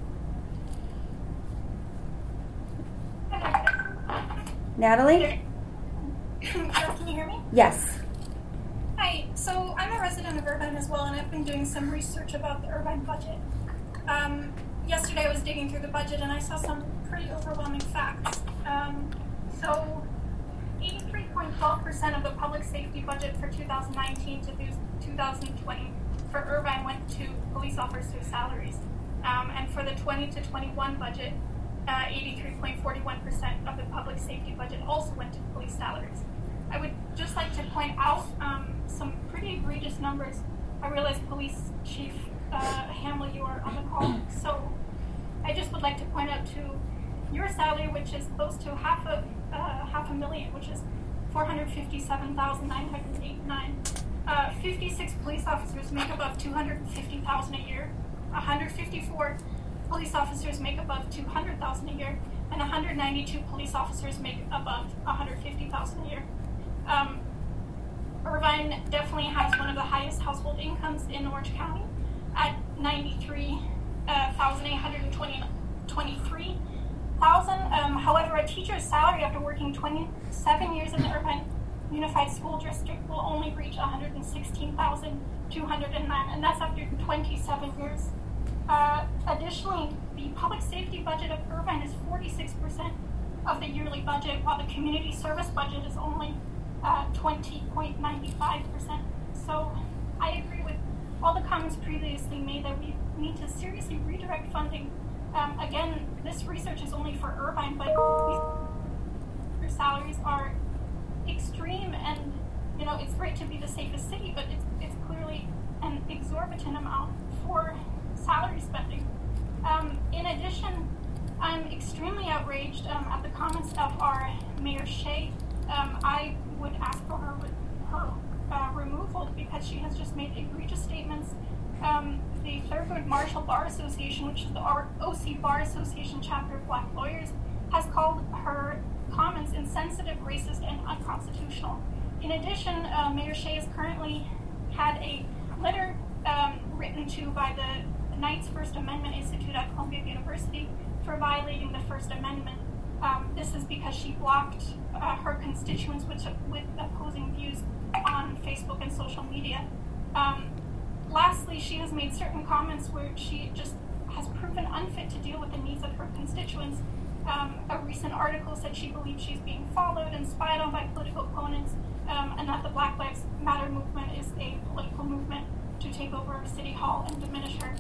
Natalie? Can you hear me? Yes. Hi, so I'm a resident of Irvine as well, and I've been doing some research about the Irvine budget. Yesterday I was digging through the budget and I saw some pretty overwhelming facts. So 83.12% of the public safety budget for 2019 to 2020 for Irvine went to police officers' salaries. And for the 20 to 21 budget, 83.41% of the public safety budget also went to police salaries. I would just like to point out some pretty egregious numbers. I realize Police Chief Hamill, you are on the call, so I just would like to point out to your salary, which is close to half a million, which is $457,989. 56 police officers make above $250,000 a year. 154 police officers make above $200,000 a year, and 192 police officers make above $150,000 a year. Irvine definitely has one of the highest household incomes in Orange County at $93,823. However, a teacher's salary after working 27 years in the Irvine Unified School District will only reach 116,209, and that's after 27 years. Additionally, the public safety budget of Irvine is 46% of the yearly budget, while the community service budget is only 20.95%. So I agree with all the comments previously made that we need to seriously redirect funding. Again, this research is only for Irvine, but their salaries are extreme, and it's great to be the safest city, but it's clearly an exorbitant amount for salary spending. In addition, I'm extremely outraged at the comments of our Mayor Shea. I would ask for her removal because she has just made egregious statements. The Thurgood Marshall Bar Association, which is the OC Bar Association chapter of Black lawyers, has called her comments insensitive, racist, and unconstitutional. In addition, Mayor Shea has currently had a letter written to by the Knights First Amendment Institute at Columbia University for violating the First Amendment. This is because she blocked her constituents with opposing views on Facebook and social media. Lastly, she has made certain comments where she just has proven unfit to deal with the needs of her constituents. A recent article said she believes she's being followed and spied on by political opponents, and that the Black Lives Matter movement is a political movement to take over City Hall and diminish her.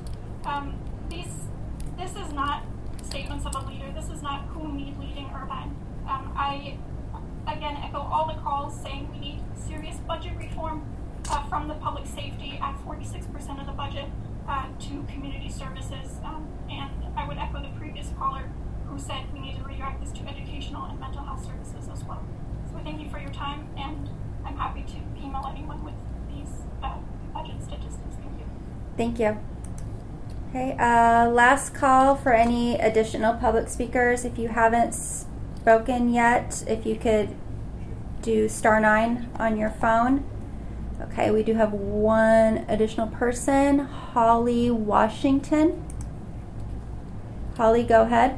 This is not statements of a leader. This is not who we need leading Irvine. I, again, echo all the calls saying we need serious budget reform from the public safety at 46% of the budget to community services. And I would echo the previous caller who said we need to redirect this to educational and mental health services as well. So thank you for your time, and I'm happy to email anyone with these budget statistics. Thank you. Thank you. Okay, last call for any additional public speakers. If you haven't spoken yet, if you could do *9 on your phone. Okay, we do have one additional person, Holly Washington. Holly, go ahead.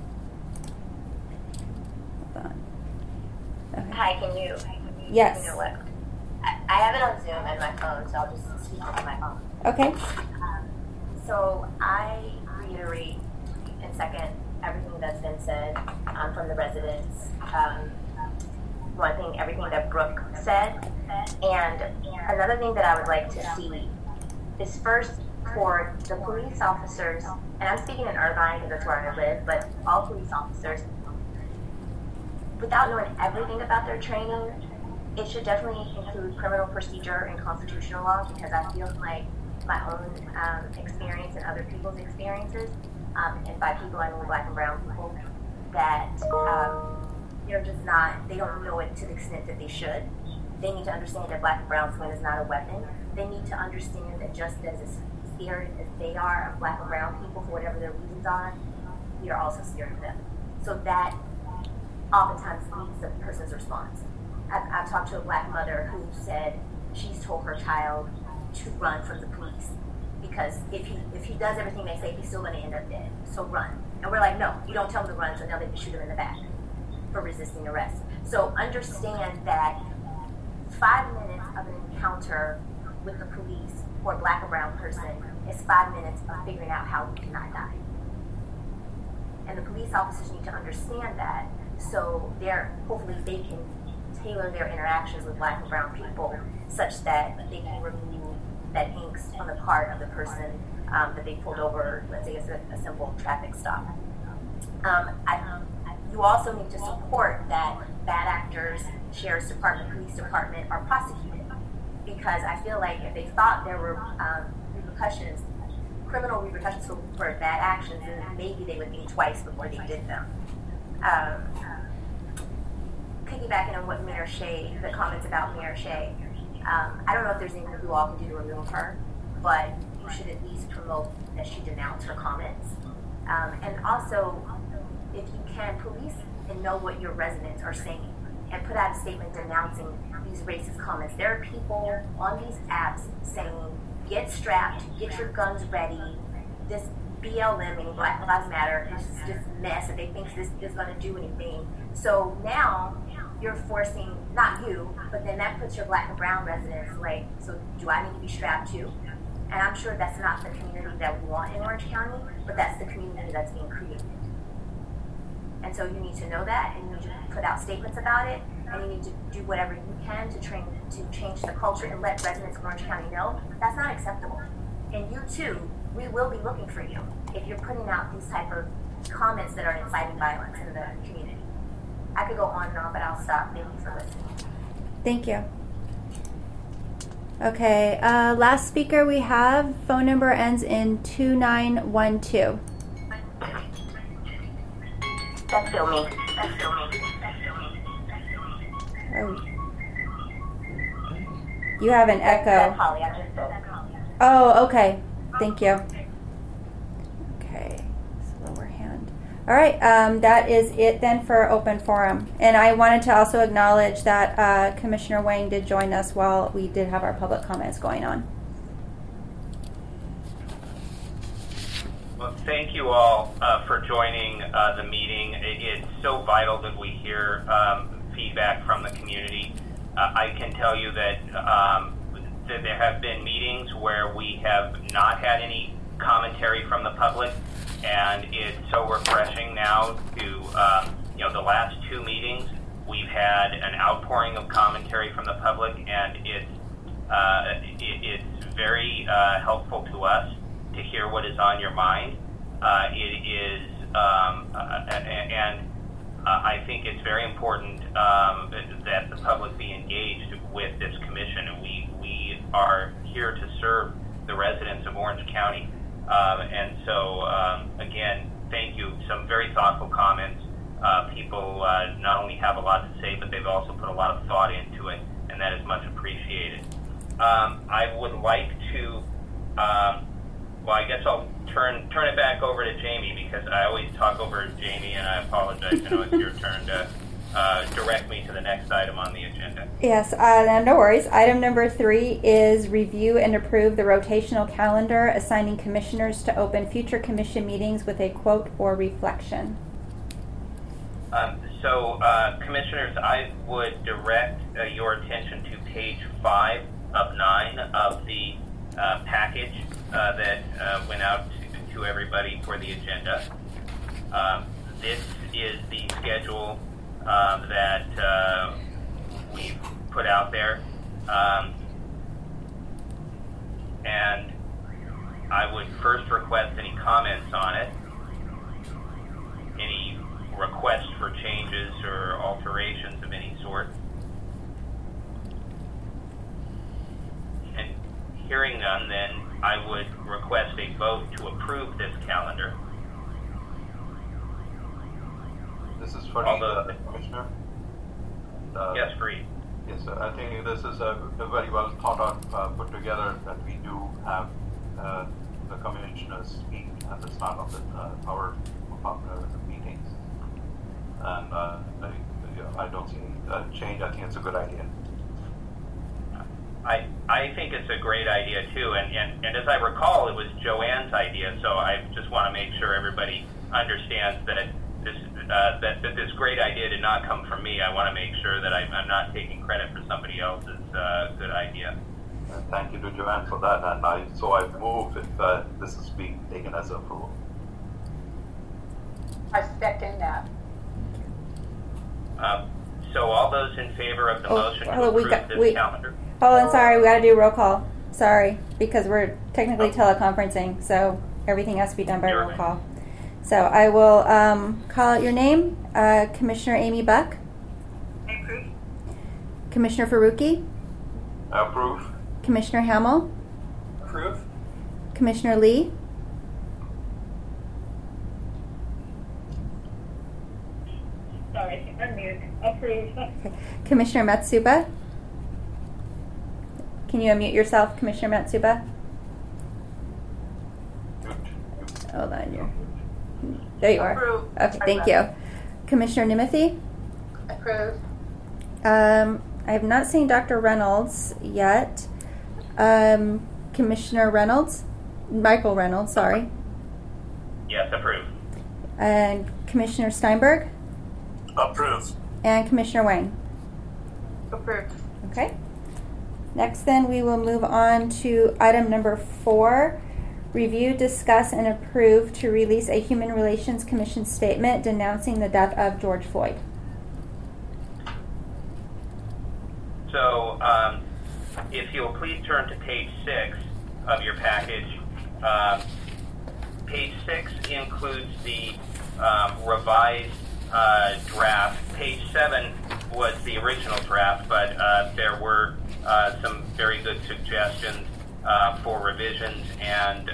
Hold on. Okay. Hi, can you? Yes. You know what? I have it on Zoom and my phone, so I'll just speak on my phone. Okay. So I reiterate and second everything that's been said from the residents. One thing, everything that Brooke said. And another thing that I would like to see is first for the police officers, and I'm speaking in Irvine because that's where I live, but all police officers, without knowing everything about their training, it should definitely include criminal procedure and constitutional law, because I feel like my own experience and other people's experiences, and by people I mean Black and brown people, that they're just not, they don't know it to the extent that they should. They need to understand that Black and brown skin is not a weapon. They need to understand that just as scared as they are of Black and brown people for whatever their reasons are, we are also scared of them. So that oftentimes leads the person's response. I've talked to a Black mother who said she's told her child to run from the police because if he does everything they say, he's still going to end up dead. So run. And we're like, no, you don't tell him to run, so now they can shoot him in the back for resisting arrest. So understand that 5 minutes of an encounter with the police for a Black or brown person is 5 minutes of figuring out how you cannot die. And the police officers need to understand that, so hopefully they can tailor their interactions with Black and brown people such that they can remove that angst on the part of the person that they pulled over, let's say it's a simple traffic stop. You also need to support that bad actors, sheriff's department, police department are prosecuted, because I feel like if they thought there were repercussions, criminal repercussions for bad actions, then maybe they would think twice before they did them. Piggybacking on what Mayor Shea, the comments about Mayor Shea, I don't know if there's anything you all can do to remove her, but you should at least promote that she denounce her comments. And also, if you can, police and know what your residents are saying and put out a statement denouncing these racist comments. There are people on these apps saying, get strapped, get your guns ready, this BLM, meaning Black Lives Matter, is just mess, and they think this is going to do anything. So now you're forcing, not you, but then that puts your black and brown residents like, so do I need to be strapped too? And I'm sure that's not the community that we want in Orange County, but that's the community that's being created. And so you need to know that, and you need to put out statements about it, and you need to do whatever you can to change the culture and let residents of Orange County know that's not acceptable. And you too, we will be looking for you if you're putting out these type of comments that are inciting violence in the community. I could go on and on, but I'll stop. Thank you for listening. Thank you. Okay, last speaker we have, phone number ends in 2912. That's still me. Oh. You have an echo. That's Holly. I just spoke. Oh, okay. Thank you. Okay, lower hand. All right, that is it then for open forum. And I wanted to also acknowledge that Commissioner Wang did join us while we did have our public comments going on. Well, thank you all for joining the meeting. It's so vital that we hear feedback from the community. I can tell you that that there have been meetings where we have not had any commentary from the public, and it's so refreshing now to, the last two meetings, we've had an outpouring of commentary from the public, and it's very helpful to us to hear what is on your mind. It is, and I think it's very important that the public be engaged with this commission. We are here to serve the residents of Orange County. And so, again, thank you. Some very thoughtful comments. People not only have a lot to say, but they've also put a lot of thought into it, and that is much appreciated. I would like to, I guess I'll turn it back over to Jamie, because I always talk over Jamie, and I apologize. I know it's your turn to direct me to the next item on the agenda. Yes, no worries. Item number 3 is review and approve the rotational calendar, assigning commissioners to open future commission meetings with a quote or reflection. Commissioners, I would direct your attention to page 5 of 9 of the package that went out to everybody for the agenda. This is the schedule that we've put out there, and I would first request any comments on it, any requests for changes or alterations of any sort. And hearing none, then I would request a vote to approve this calendar. This is for the Commissioner? Yes, Reed. Yes, sir. I think this is a very well thought out, put together, that we do have the commissioners speak at the start of our meetings. And I don't see any change. I think it's a good idea. I think it's a great idea too, and as I recall, it was Joanne's idea, so I just want to make sure everybody understands that this great idea did not come from me. I want to make sure that I'm not taking credit for somebody else's good idea. Thank you to Joanne for that, and I move if this is being taken as approval. I second that. So all those in favor of the motion to approve this calendar? Oh, I'm sorry, we got to do roll call. Sorry, because we're technically teleconferencing, so everything has to be done by roll call. So I will call out your name. Commissioner Amy Buck. I approve. Commissioner Faruqi. I approve. Commissioner Hamel. Approve. Commissioner Lee. Sorry, I'm mute. Approve. Okay. Commissioner Matsuba. Can you unmute yourself, Commissioner Matsuba? Hold on, there you are. Approve. Okay, thank you. Commissioner Nimothy? Approve. I have not seen Dr. Reynolds yet. Commissioner Reynolds? Michael Reynolds, sorry. Yes, approve. And Commissioner Steinberg? Approve. And Commissioner Wang? Approved. Okay. Next then we will move on to item number 4. Review, discuss, and approve to release a Human Relations Commission statement denouncing the death of George Floyd. So, if you'll please turn to page 6 of your package. Page 6 includes the revised draft. Page 7 was the original draft, but there were some very good suggestions for revisions, and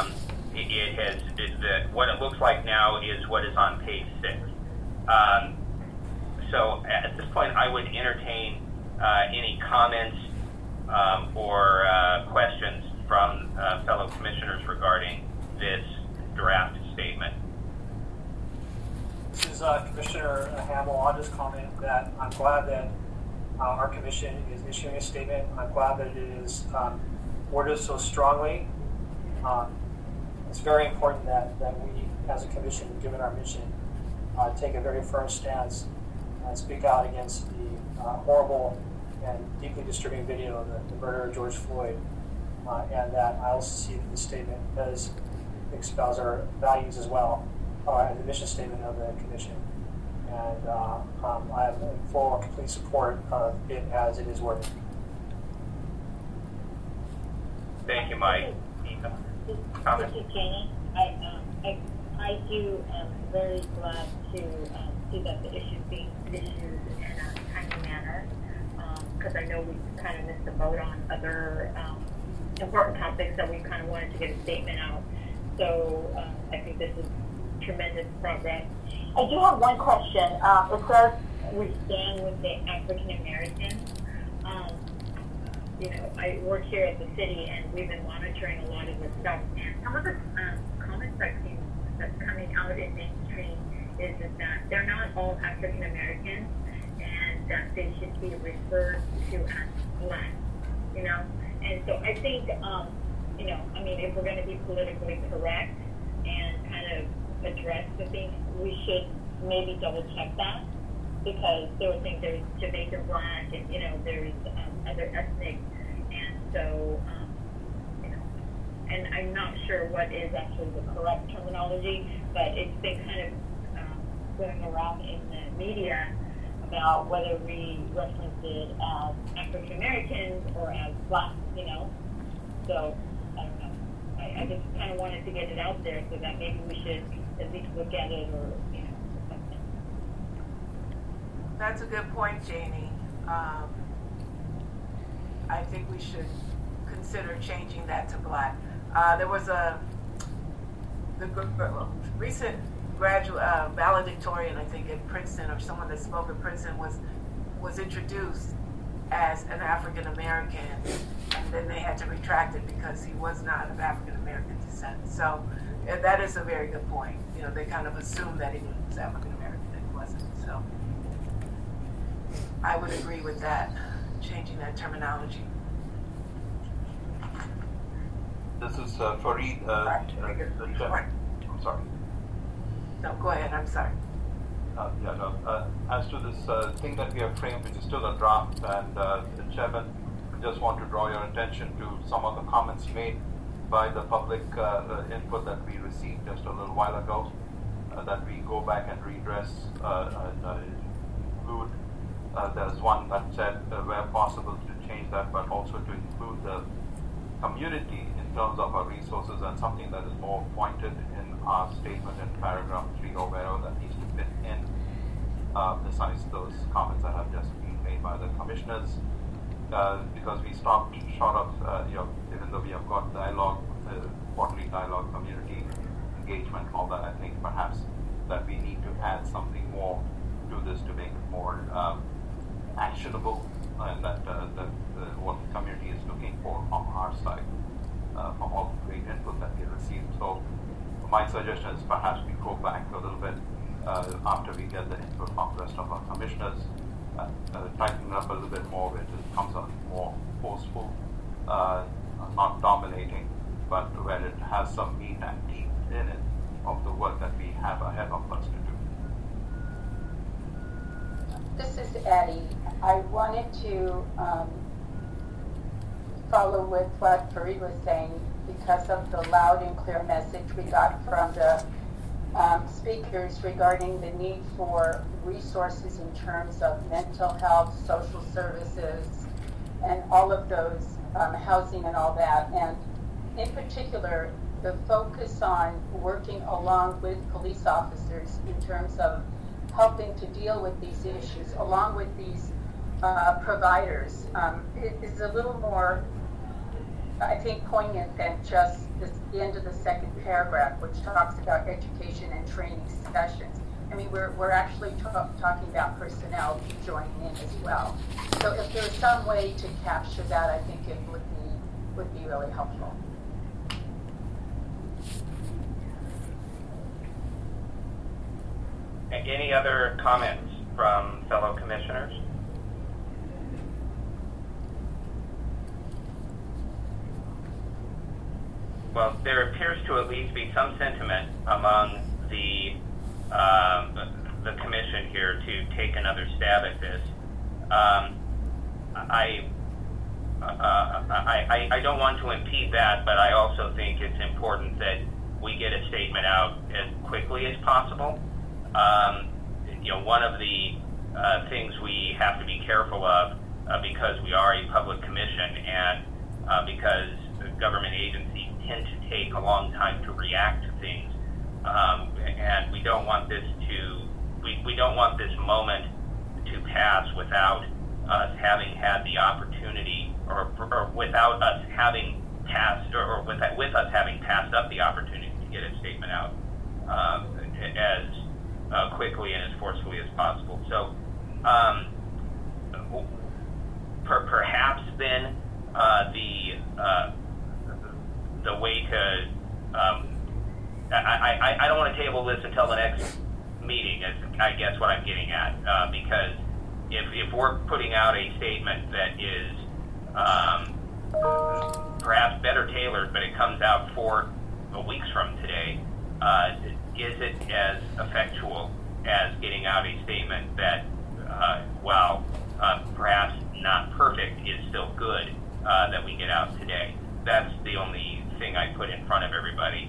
what it looks like now is what is on page 6. So at this point, I would entertain any comments or questions from fellow commissioners regarding this draft statement. This is Commissioner Hamill. I'll just comment that I'm glad that our commission is issuing a statement. I'm glad that it is worded so strongly. It's very important that we, as a commission, given our mission, take a very firm stance and speak out against the horrible and deeply disturbing video of the murder of George Floyd, and that I also see that the statement does espouse our values as well, the mission statement of the commission. And I am in full and complete support of it as it is worded. Thank you, Mike. This is Janie. I do am very glad to see that the issue is being issued in a timely manner, because I know we kind of missed the boat on other important topics that we kind of wanted to get a statement out. So I think this is tremendous progress. I do have one question. It says we stand with the African Americans. You know, I work here at the city, and we've been monitoring a lot of this stuff. And some of the comments that's coming out in mainstream is that they're not all African Americans, and that they should be referred to as Black. You know, and so I think, you know, I mean, if we're going to be politically correct and kind of address the things, we should maybe double check that, because there were things, there's Jamaican Black, and you know, there's other ethnic, and so you know, and I'm not sure what is actually the correct terminology, but it's been kind of going around in the media about whether we reference it as African Americans or as Black, you know. So I don't know. I just kind of wanted to get it out there so that maybe we should at least look at it, or you know, something. That's a good point, Janie. I think we should consider changing that to Black. There was the recent valedictorian, I think, at Princeton, or someone that spoke at Princeton, was introduced as an African American, and then they had to retract it because he was not of African American descent. So that is a very good point. You know, they kind of assumed that he was African American, and he wasn't. So I would agree with that, changing that terminology. This is Fareed. I'm sorry. No, go ahead. I'm sorry. As to this thing that we have framed, which is still a draft, and the chairman, I just want to draw your attention to some of the comments made by the public input that we received just a little while ago, that we go back and redress and include. There's one that said where possible to change that, but also to include the community in terms of our resources, and something that is more pointed in our statement in paragraph 3 or wherever that needs to fit in, besides those comments that have just been made by the commissioners, because we stopped short of, even though we have got dialogue, quarterly dialogue, community engagement, all that, I think perhaps that we need to add something more to this to make it more actionable, and that what the community is looking for from our side, from all the great input that we received. So my suggestion is perhaps we go back a little bit after we get the input from the rest of our commissioners, tighten up a little bit more, where it comes out more forceful, not dominating, but where it has some meat and teeth in it of the work that we have ahead of us to do. This is Addie. I wanted to follow with what Fareed was saying because of the loud and clear message we got from the speakers regarding the need for resources in terms of mental health, social services, and all of those, housing and all that. And in particular, the focus on working along with police officers in terms of helping to deal with these issues, along with these providers, it is a little more, I think, poignant than just the end of the second paragraph, which talks about education and training sessions. I mean, we're actually talking about personnel joining in as well. So if there's some way to capture that, I think it would be really helpful. Any other comments from fellow commissioners? Well, there appears to at least be some sentiment among the commission here to take another stab at this. I don't want to impede that, but I also think it's important that we get a statement out as quickly as possible. One of the things we have to be careful of, because we are a public commission and because government agencies tend to take a long time to react to things, and we don't want this moment to pass without us having had the opportunity, or without us having passed, or with us having passed up the opportunity to get a statement out as quickly and as forcefully as possible. So perhaps then the way to I don't want to table this until the next meeting, is I guess what I'm getting at, because if we're putting out a statement that is perhaps better tailored, but it comes out 4 weeks from today, is it as effectual as getting out a statement that, while perhaps not perfect, is still good, that we get out today? That's the only thing I put in front of everybody.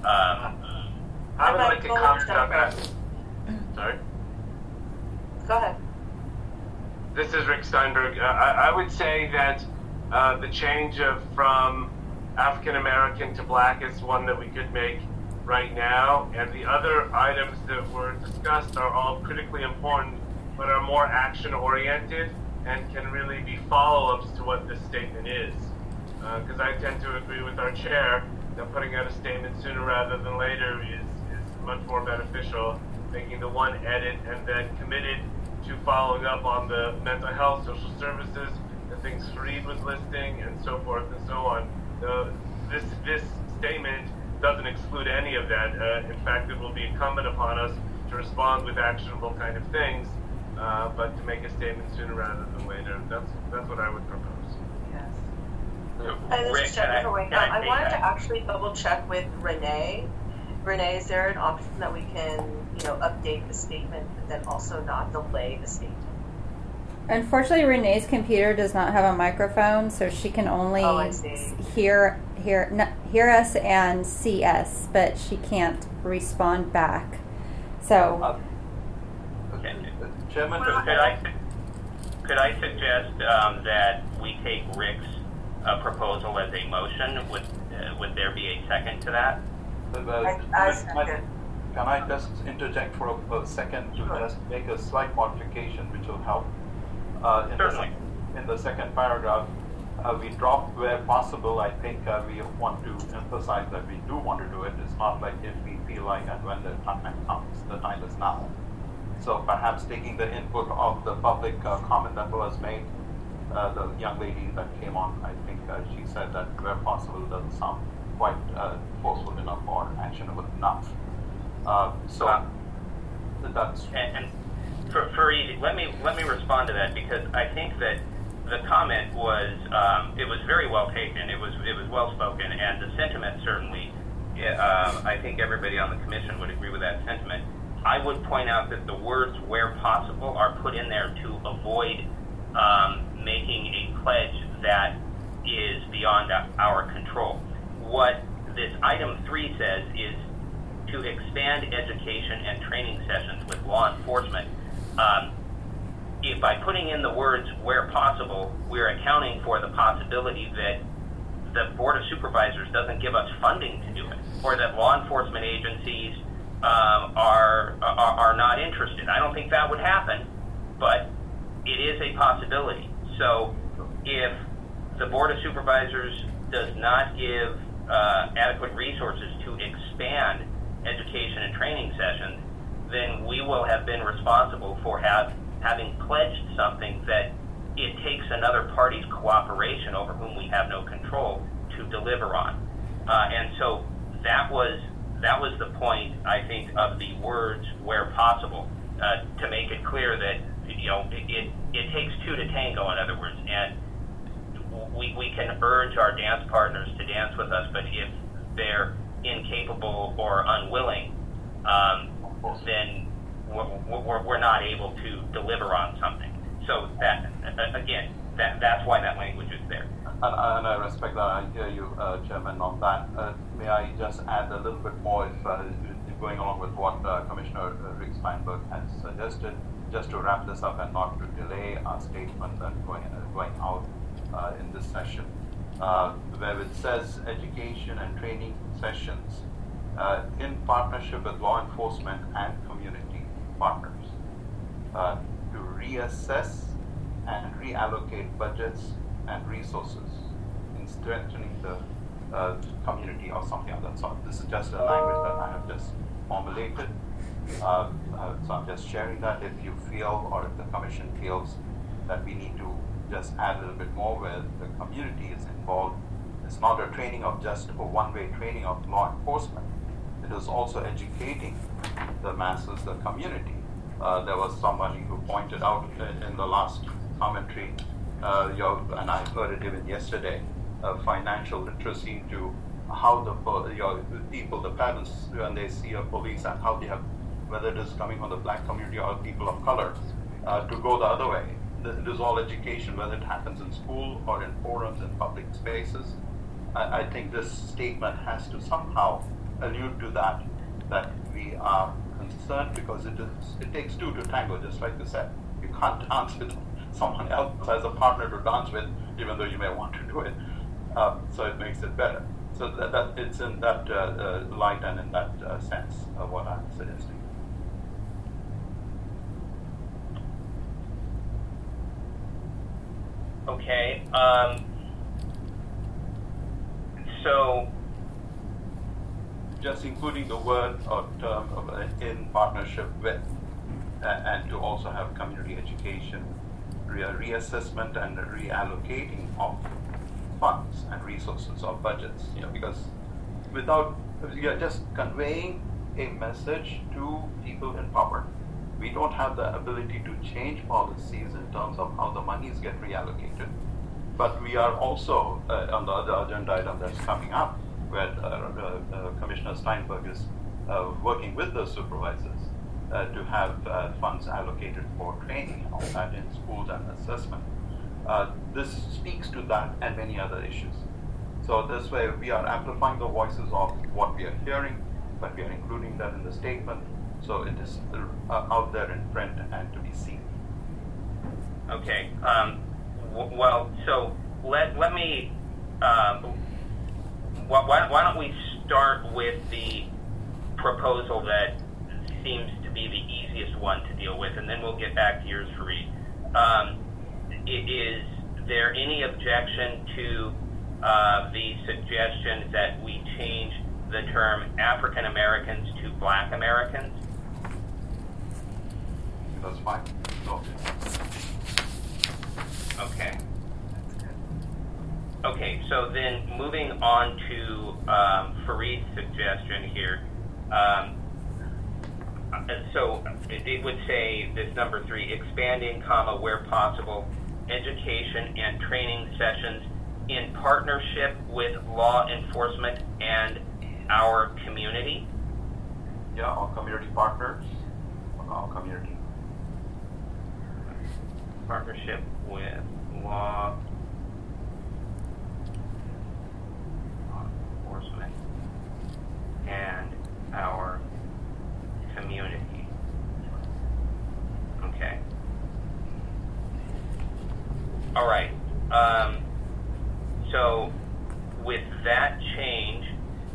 I would like to comment on that. Sorry? Go ahead. This is Rick Steinberg. I would say that the change from African American to Black is one that we could make right now, and the other items that were discussed are all critically important, but are more action oriented and can really be follow-ups to what this statement is. Because I tend to agree with our chair that putting out a statement sooner rather than later is much more beneficial, making the one edit and then committed to following up on the mental health, social services, the things Fareed was listing, and so forth and so on. This statement doesn't exclude any of that. In fact, it will be incumbent upon us to respond with actionable kind of things, but to make a statement sooner rather than later. That's what I would propose. Hi, this is Jennifer Wake. I wanted to actually double check with Renee. Renee, is there an option that we can, update the statement, but then also not delay the statement? Unfortunately, Renee's computer does not have a microphone, so she can only hear us and see us, but she can't respond back. So, okay, Chairman, could I suggest that we take Rick's proposal as a motion? Would there be a second to that? Can I just interject for a second to just make a slight modification which will help? In the second paragraph, we dropped where possible. I think we want to emphasize that we do want to do it. It's not like if we feel like and when the time comes, the time is now. So perhaps taking the input of the public comment that was made, the young lady that came on, I think she said that where possible doesn't sound quite forceful enough or actionable enough. That's and Fareed, let me respond to that, because I think that the comment was it was very well taken. It was well spoken, and the sentiment certainly. I think everybody on the commission would agree with that sentiment. I would point out that the words "where possible" are put in there to avoid making a pledge that is beyond our control. What this item 3 says is to expand education and training sessions with law enforcement. If by putting in the words where possible, we're accounting for the possibility that the Board of Supervisors doesn't give us funding to do it, or that law enforcement agencies are not interested. I don't think that would happen, but it is a possibility. So if the Board of Supervisors does not give adequate resources to expand education and training sessions, then we will have been responsible for having pledged something that it takes another party's cooperation over whom we have no control to deliver on. And so that was the point, I think, of the words where possible, to make it clear that it takes two to tango, in other words, and we can urge our dance partners to dance with us, but if they're incapable or unwilling, then we're not able to deliver on something. So that, again, that's why that language is there. And I respect that. I hear you, Chairman, on that. May I just add a little bit more, going along with what Commissioner Rick Steinberg has suggested, just to wrap this up and not to delay our statement and going out in this session, where it says education and training sessions in partnership with law enforcement and community partners to reassess and reallocate budgets and resources in strengthening the community or something of that sort. This is just a language that I have just formulated. So I'm just sharing that. If you feel, or if the Commission feels that we need to just add a little bit more where the community is involved, it's not a training of just a one-way training of law enforcement. It is also educating the masses, the community. There was somebody who pointed out in the last commentary, and I heard it even yesterday, financial literacy to how the people, the parents, when they see a police and how they have, whether it is coming from the black community or people of color, to go the other way. It is all education, whether it happens in school or in forums and public spaces. I think this statement has to somehow allude to that we are concerned, because it takes two to tango, just like you said. You can't dance with someone else as a partner to dance with, even though you may want to do it. So it makes it better. So that it's in that light and in that sense of what I'm suggesting. Okay. So just including the word or term of in partnership with, and to also have community education, reassessment and reallocating of funds and resources or budgets, because without, you're just conveying a message to people in power. We don't have the ability to change policies in terms of how the monies get reallocated, but we are also on the other agenda item that's coming up, where Commissioner Steinberg is working with the supervisors to have funds allocated for training and all that in schools and assessment. This speaks to that and many other issues. So this way we are amplifying the voices of what we are hearing, but we are including that in the statement, so it is out there in print and to be seen. Okay. Well, so let me. Why don't we start with the proposal that seems to be the easiest one to deal with, and then we'll get back to yours, Fareed. Is there any objection to the suggestion that we change the term African Americans to Black Americans? That's fine. Okay. Okay, so then moving on to Fareed's suggestion here. So it would say this number 3, expanding, where possible, education and training sessions in partnership with law enforcement and our community. Yeah, our community partners, our community. partnership with law enforcement and our community. Okay. All right. So with that change,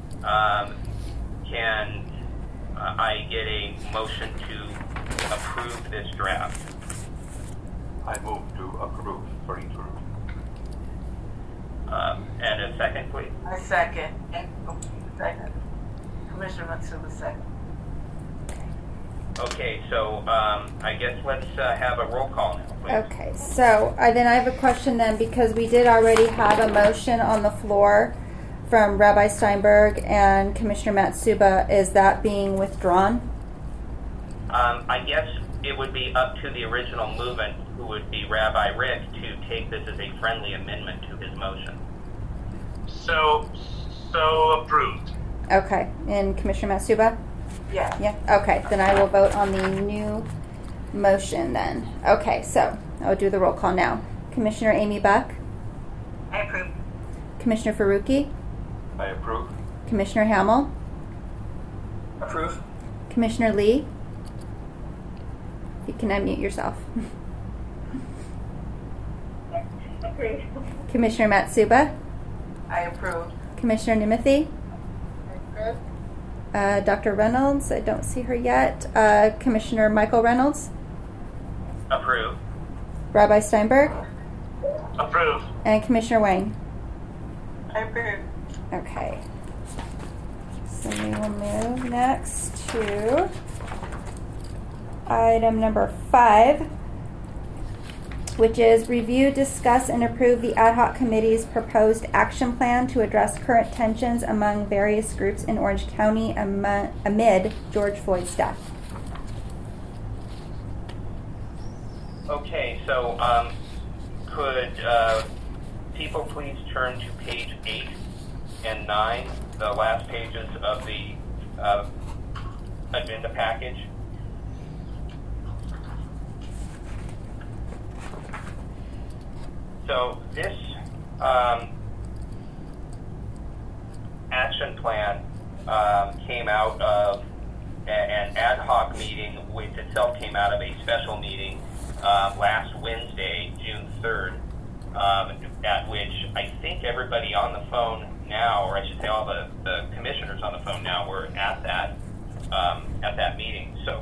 can I get a motion to approve this draft? I move to approve for each room. And a second, please. I second. Second. Commissioner Matsuba second. Okay, so I guess let's have a roll call now, please. Okay, so then I have a question then, because we did already have a motion on the floor from Rabbi Steinberg and Commissioner Matsuba. Is that being withdrawn? I guess it would be up to the original movement, who would be Rabbi Rick, to take this as a friendly amendment to his motion. So approved. Okay, and Commissioner Matsuba? Yeah. Yeah, okay, then I will vote on the new motion then. Okay, so I'll do the roll call now. Commissioner Amy Buck? I approve. Commissioner Faruqi? I approve. Commissioner Hamel? Approve. Commissioner Lee? You can unmute yourself. Approve. Commissioner Matsuba? I approve. Commissioner Nimithi? I approve. Dr. Reynolds, I don't see her yet. Commissioner Michael Reynolds? Approve. Rabbi Steinberg? Approve. And Commissioner Wang? I approve. Okay. So we will move next to item number 5, which is review, discuss, and approve the ad hoc committee's proposed action plan to address current tensions among various groups in Orange County amid George Floyd's death. Okay, so could people please turn to page 8 and 9, the last pages of the agenda package? So this action plan came out of an ad hoc meeting, which itself came out of a special meeting last Wednesday, June 3rd, at which I think everybody on the phone now, or I should say all the commissioners on the phone now, were at that meeting. So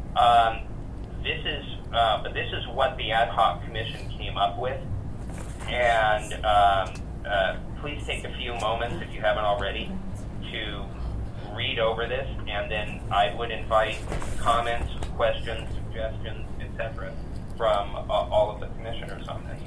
this is what the ad hoc commission came up with. And please take a few moments, if you haven't already, to read over this, and then I would invite comments, questions, suggestions, etc. from all of the commissioners on this.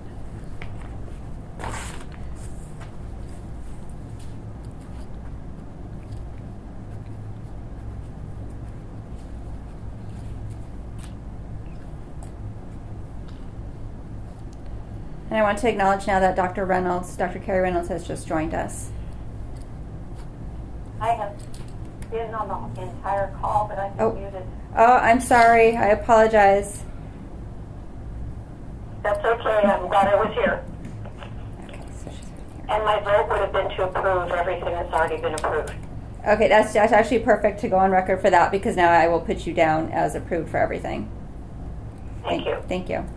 And I want to acknowledge now that Dr. Carrie Reynolds has just joined us. I have been on the entire call, but I've been muted. Oh, I'm sorry. I apologize. That's okay. I'm glad I was here. And my vote would have been to approve everything that's already been approved. Okay, that's actually perfect to go on record for that, because now I will put you down as approved for everything. Thank you. Thank you.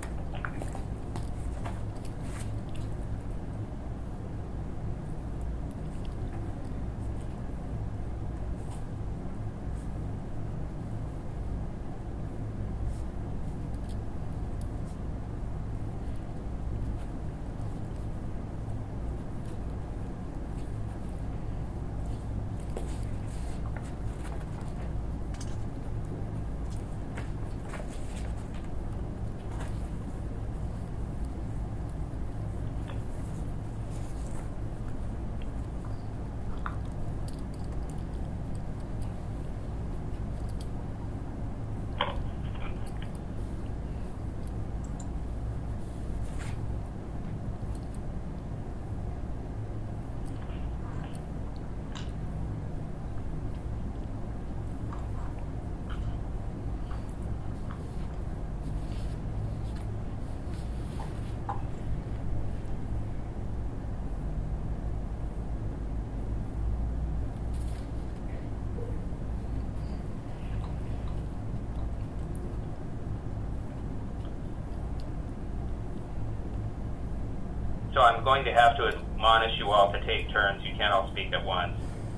So I'm going to have to admonish you all to take turns. You can't all speak at once.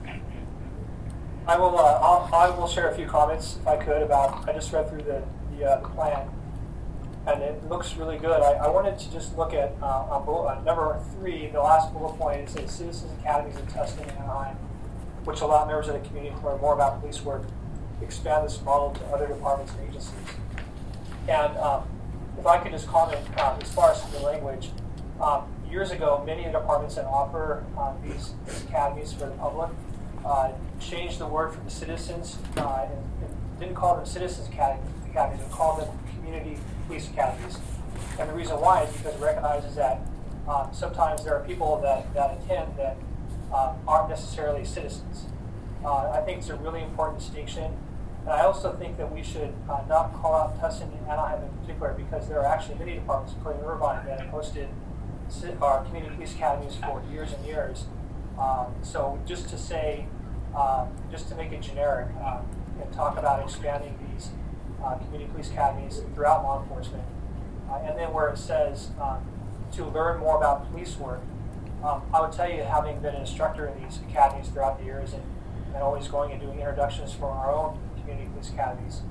I will share a few comments, if I could, about. I just read through the plan, and it looks really good. I wanted to just look at number 3, the last bullet point. It says Citizens Academies in Tustin and Anaheim, which allow members of the community to learn more about police work, expand this model to other departments and agencies. And if I could just comment as far as the language, years ago, many of the departments that offer these academies for the public changed the word from the citizens and didn't call them citizens academies, and called them community police academies. And the reason why is because it recognizes that sometimes there are people that attend that aren't necessarily citizens. I think it's a really important distinction. And I also think that we should not call out Tustin and Anaheim in particular, because there are actually many departments, including Irvine, that have hosted our community police academies for years and years. So just to say, just to make it generic, and talk about expanding these community police academies throughout law enforcement. And then where it says to learn more about police work, I would tell you, having been an instructor in these academies throughout the years and always going and doing introductions for our own community police academies,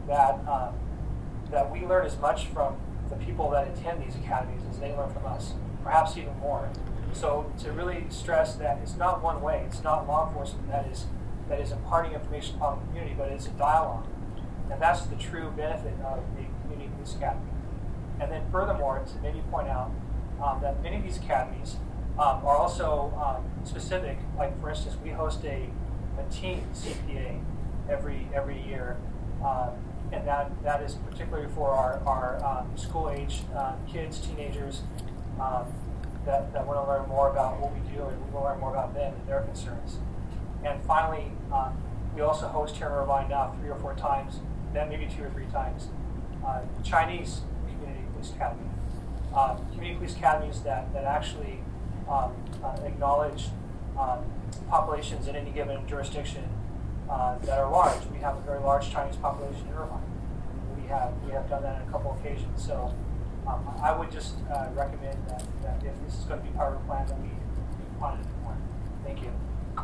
that we learn as much from the people that attend these academies as they learn from us, perhaps even more. So to really stress that it's not one way, it's not law enforcement that is imparting information upon the community, but it's a dialogue. And that's the true benefit of the community police academy. And then furthermore, to maybe point out that many of these academies are also specific. Like, for instance, we host a teen CPA every year, and that is particularly for our school-age kids, teenagers that want to learn more about what we do, and we want to learn more about them and their concerns. And finally, we also host here in Irvine now 3 or 4 times, then maybe 2 or 3 times, Chinese community police academy. Community police academies that actually acknowledge populations in any given jurisdiction that are large. We have a very large Chinese population in Irvine. We have done that on a couple occasions. So I would just recommend that if this is going to be part of the plan, that we on it more. Thank you.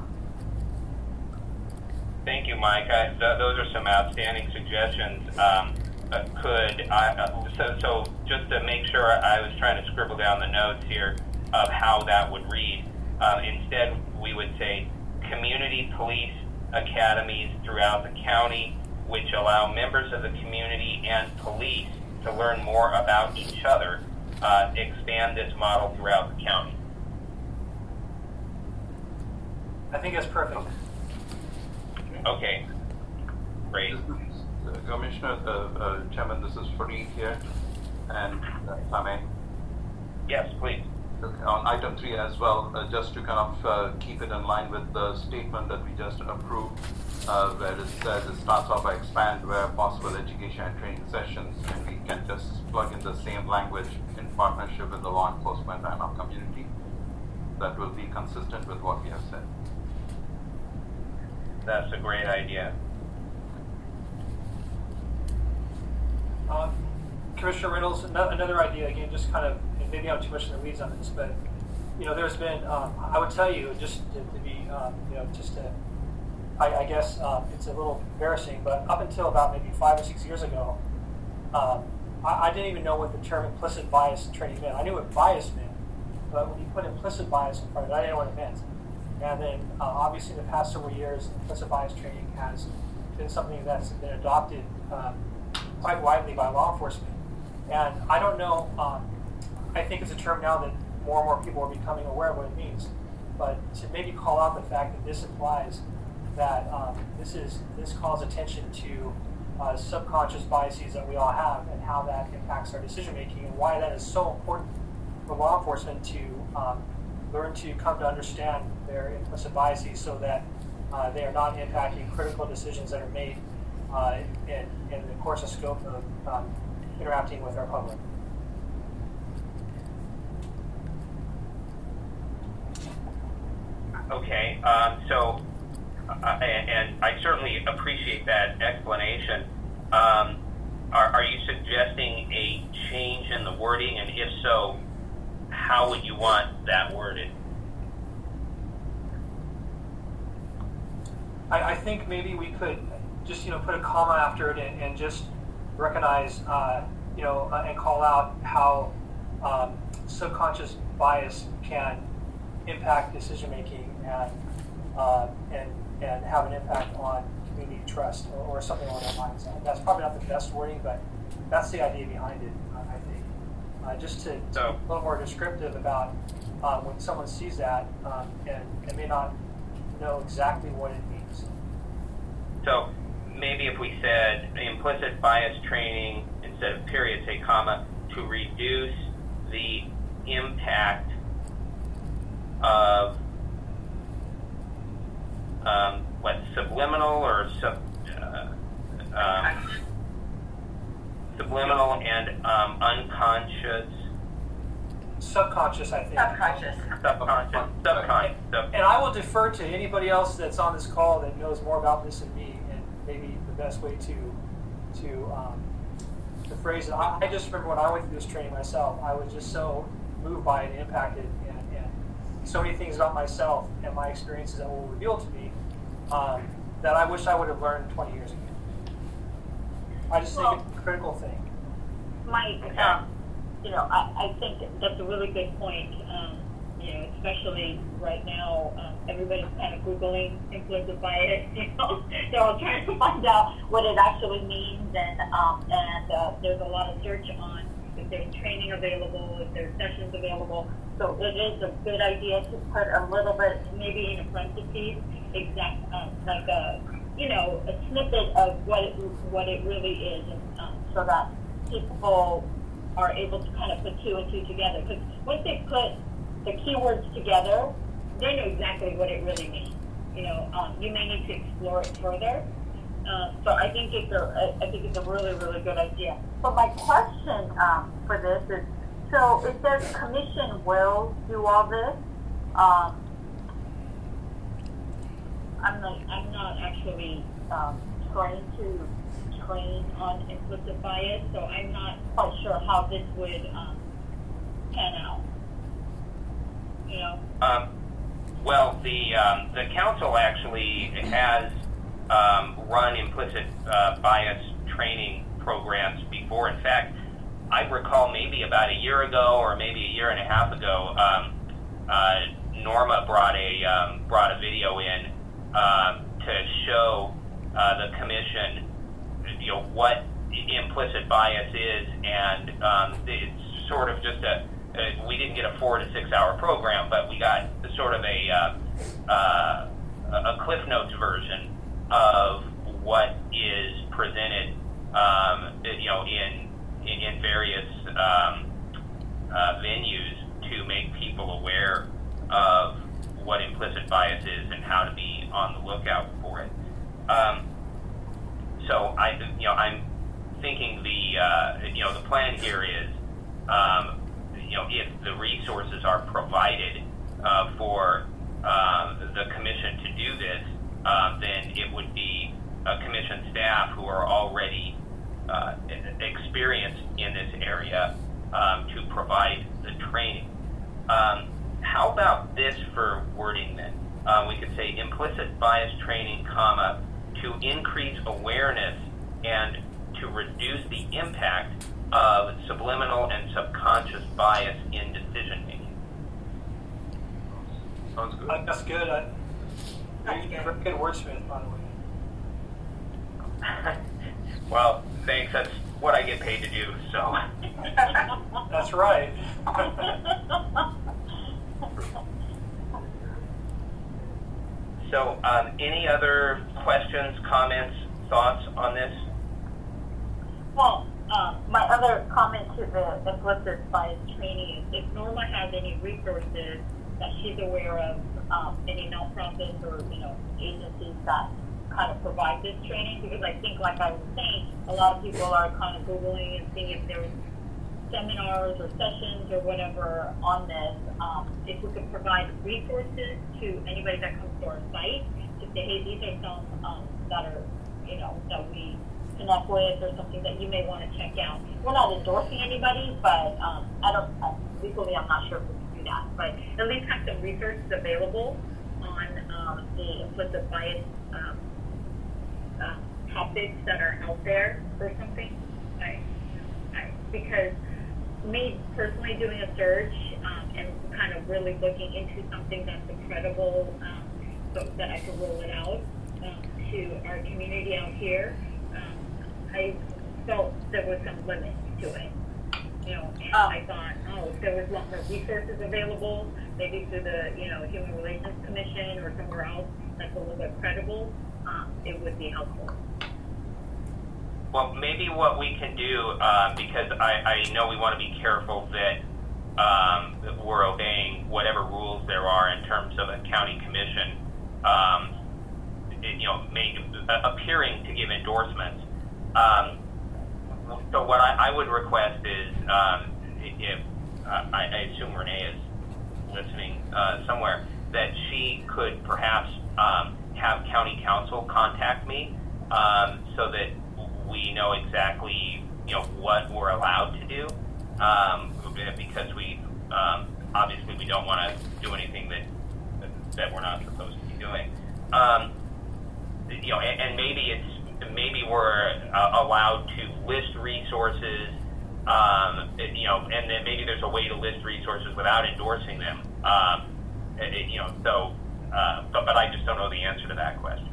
Thank you, Mike. Those are some outstanding suggestions. So just to make sure, I was trying to scribble down the notes here of how that would read. Instead, we would say community police academies throughout the county, which allow members of the community and police to learn more about each other, expand this model throughout the county. I think that's perfect. Okay, great. Commissioner, Chairman, this is Fareed here, and if I may. Yes, please. On item 3 as well, just to kind of keep it in line with the statement that we just approved, where it says it starts off by expand where possible education and training sessions, and we can just plug in the same language in partnership with the law enforcement and our community. That will be consistent with what we have said. That's a great idea. Commissioner Reynolds, another idea, again, just kind of, maybe I'm too much in the weeds on this, but, there's been, I would tell you, just to be, I guess it's a little embarrassing, but up until about maybe 5 or 6 years ago, I didn't even know what the term implicit bias training meant. I knew what bias meant, but when you put implicit bias in front of it, I didn't know what it meant. And then, obviously, in the past several years, implicit bias training has been something that's been adopted quite widely by law enforcement. And I don't know, I think it's a term now that more and more people are becoming aware of what it means. But to maybe call out the fact that this implies that this calls attention to subconscious biases that we all have and how that impacts our decision making, and why that is so important for law enforcement to learn to come to understand their implicit biases, so that they are not impacting critical decisions that are made in the course and scope of interacting with our public. Okay, and I certainly appreciate that explanation. Are you suggesting a change in the wording, and if so, how would you want that worded? I think maybe we could just put a comma after it and just recognize and call out how subconscious bias can impact decision making and have an impact on community trust or something along that lines. That's probably not the best wording, but that's the idea behind it. I think just to a little more descriptive about when someone sees that and may not know exactly what it means. So maybe if we said implicit bias training instead of period, say comma, to reduce the impact of subliminal or subliminal and unconscious. Subconscious, I think. Subconscious. And I will defer to anybody else that's on this call that knows more about this than me, and maybe the best way to phrase it. I just remember when I went through this training myself, I was just so moved by it and impacted, and so many things about myself and my experiences that were revealed to me that I wish I would have learned 20 years ago. I just think it's a critical thing. Mike, I think that's a really good point. Especially right now, everybody's kind of Googling implicit bias. They're all trying to find out what it actually means, and there's a lot of search on if there's training available, if there's sessions available. So it is a good idea to put a little bit, maybe in parentheses, like a snippet of what it really is, and so that people are able to kind of put two and two together. Because once they put the keywords together, they know exactly what it really means. You may need to explore it further. So I think it's a really, really good idea. But my question for this is, so it says commission will do all this. I'm not actually trying to train on implicit bias, so I'm not quite sure how this would pan out. Well, the council actually has run implicit bias training programs before. In fact, I recall maybe about a year ago or maybe a year and a half ago, Norma brought a video in to show the commission, what implicit bias is, and it's sort of just we didn't get a 4 to 6 hour program, but we got sort of a Cliff Notes version of what is presented, in various venues to make people aware of what implicit bias is and how to be on the lookout for it. So I'm thinking the plan here is, if the resources are provided for the commission to do this, then it would be commission staff who are already experienced in this area to provide the training. How about this for wording then? We could say implicit bias training, comma, to increase awareness and to reduce the impact of subliminal and subconscious bias in decision making. Sounds good. That's good. Very good wordsmith, by the way. Well, thanks. That's what I get paid to do. So. That's right. So, any other questions, comments, thoughts on this? Well, my other comment to the implicit bias training is if Norma has any resources that she's aware of, any nonprofits or agencies that kind of provide this training, because I think, like I was saying, a lot of people are kind of Googling and seeing if there's seminars or sessions or whatever on this. If we could provide resources to anybody that comes to our site to say, hey, these are some that are, that we connect with or something that you may want to check out. We're not endorsing anybody, but legally, I'm not sure if we can do that, but at least have some resources available on the implicit bias topics that are out there or something. Because me personally doing a search and kind of really looking into something that's credible, so that I could roll it out to our community out here, I felt there was some limits to it. And I thought, if there was a lot more resources available, maybe through the, Human Relations Commission or somewhere else that's a little bit credible, it would be helpful. Well, maybe what we can do, because I know we want to be careful that we're obeying whatever rules there are in terms of a county commission, appearing to give endorsements. So what I would request is, if I assume Renee is listening somewhere, that she could perhaps have county council contact me so that we know exactly what we're allowed to do, because we obviously we don't want to do anything that we're not supposed to be doing. And maybe we're allowed to list resources, and then maybe there's a way to list resources without endorsing them. But I just don't know the answer to that question.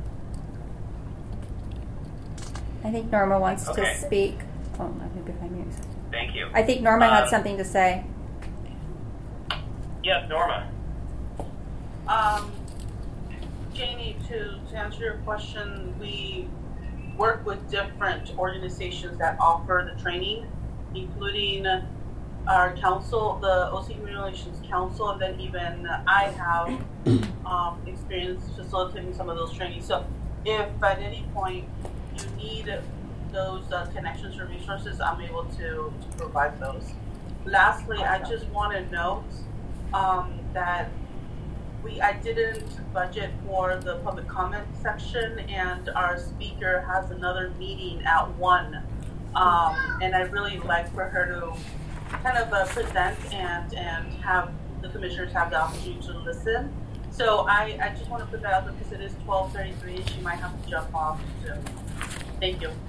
I think Norma wants to speak. Oh, maybe if I mute. Thank you. I think Norma had something to say. Yes, Norma. Janie, to answer your question, we work with different organizations that offer the training, including our council, the OC Community Relations Council, and then even I have experience facilitating some of those trainings. So if at any point you need those connections or resources, I'm able to provide those. Lastly, I just want to note that I didn't budget for the public comment section, and our speaker has another meeting at 1. And I really like for her to kind of present and have the commissioners have the opportunity to listen. So I just want to put that out there because it is 12:33 and she might have to jump off soon. Thank you.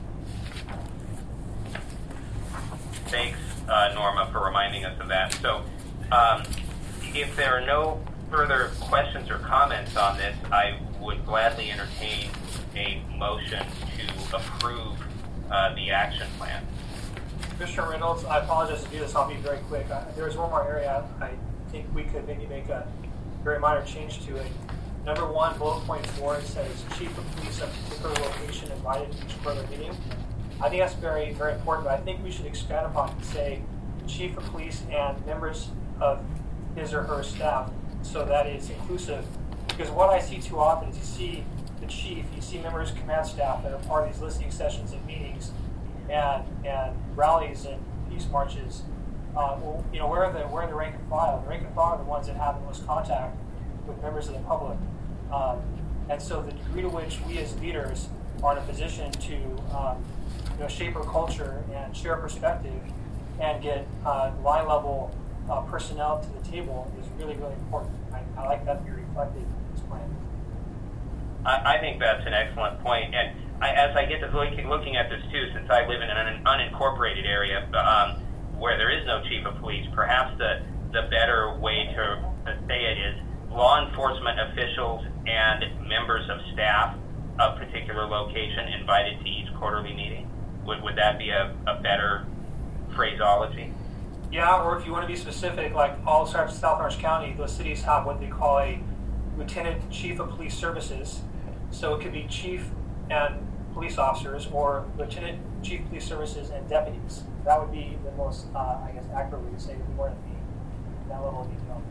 Thanks, Norma, for reminding us of that. So if there are no further questions or comments on this, I would gladly entertain a motion to approve the action plan. Commissioner Reynolds, I apologize to do this. I'll be very quick. There's one more area I think we could maybe make a very minor change to it. Number 1, bullet point 4, it says Chief of Police of particular location invited to each further meeting. I think that's very, very important, but I think we should expand upon it and say Chief of Police and members of his or her staff, so that it's inclusive. Because what I see too often is you see the chief, you see members of command staff that are part of these listening sessions and meetings and rallies and peace marches. Where are the rank and file? The rank and file are the ones that have the most contact with members of the public. And so the degree to which we as leaders are in a position to shape our culture and share a perspective and get line level personnel to the table is really, really important. I like that to be reflected in this plan. I think that's an excellent point. And as I get to looking at this too, since I live in an unincorporated area where there is no chief of police, perhaps the better way to say it is law enforcement officials and members of staff of particular location invited to each quarterly meeting. Would that be a better phraseology? Yeah, or if you want to be specific, like all South Orange County, those cities have what they call a Lieutenant Chief of Police Services. So it could be chief and police officers, or Lieutenant Chief Police Services and deputies. That would be the most, accurate way to say it. We want to be that level of detail.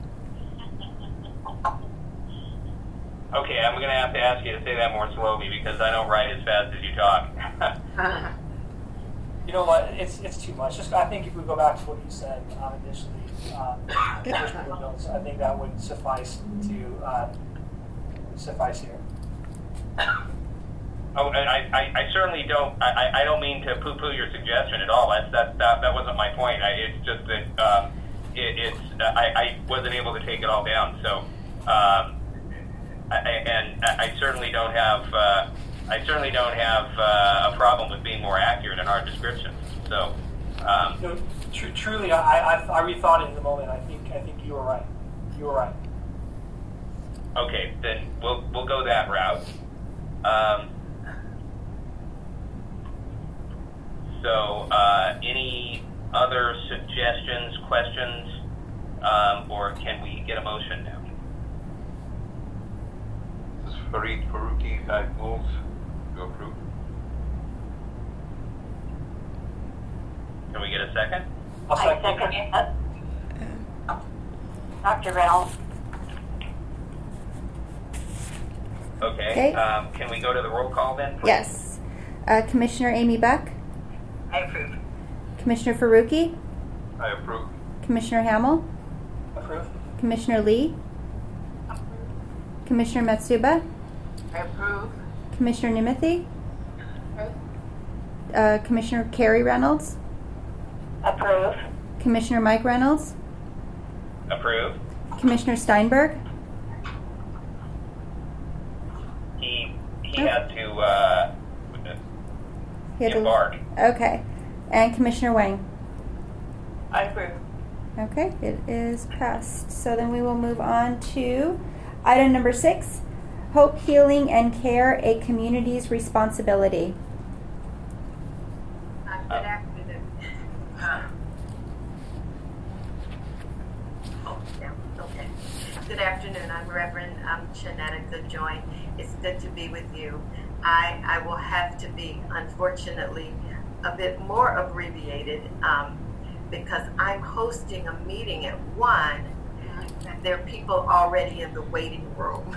Okay, I'm going to have to ask you to say that more slowly because I don't write as fast as you talk. You know what? It's too much. I think if we go back to what you said initially, I think that would suffice here. Oh, I certainly don't. I don't mean to poo-poo your suggestion at all. That wasn't my point. It's just that I wasn't able to take it all down. So, I certainly don't have a problem with being more accurate in our descriptions. So, no, truly, I rethought it in the moment. I think you were right. You were right. Okay, then we'll go that route. So, any other suggestions, questions, or can we get a motion now? This is Fareed Faruqi. I move to approve. Can we get a second? I second it. Dr. Reynolds. Okay. Can we go to the roll call then, please? Yes. Commissioner Amy Beck? I approve. Commissioner Faruqi? I approve. Commissioner Hamel? Approve. Commissioner Lee? Commissioner Matsuba? I approve. Commissioner Nimithi? Commissioner Carrie Reynolds? Approve. Commissioner Mike Reynolds? Approve. Commissioner Steinberg? He had to embark. Okay. And Commissioner Wang? I approve. Okay, it is passed. So then we will move on to item number 6, Hope Healing and Care, a Community's Responsibility. Good afternoon. Okay. Good afternoon. I'm Reverend Shanetta Goodjoint. It's good to be with you. I will have to be, unfortunately, a bit more abbreviated because I'm hosting a meeting at 1. There are people already in the waiting room.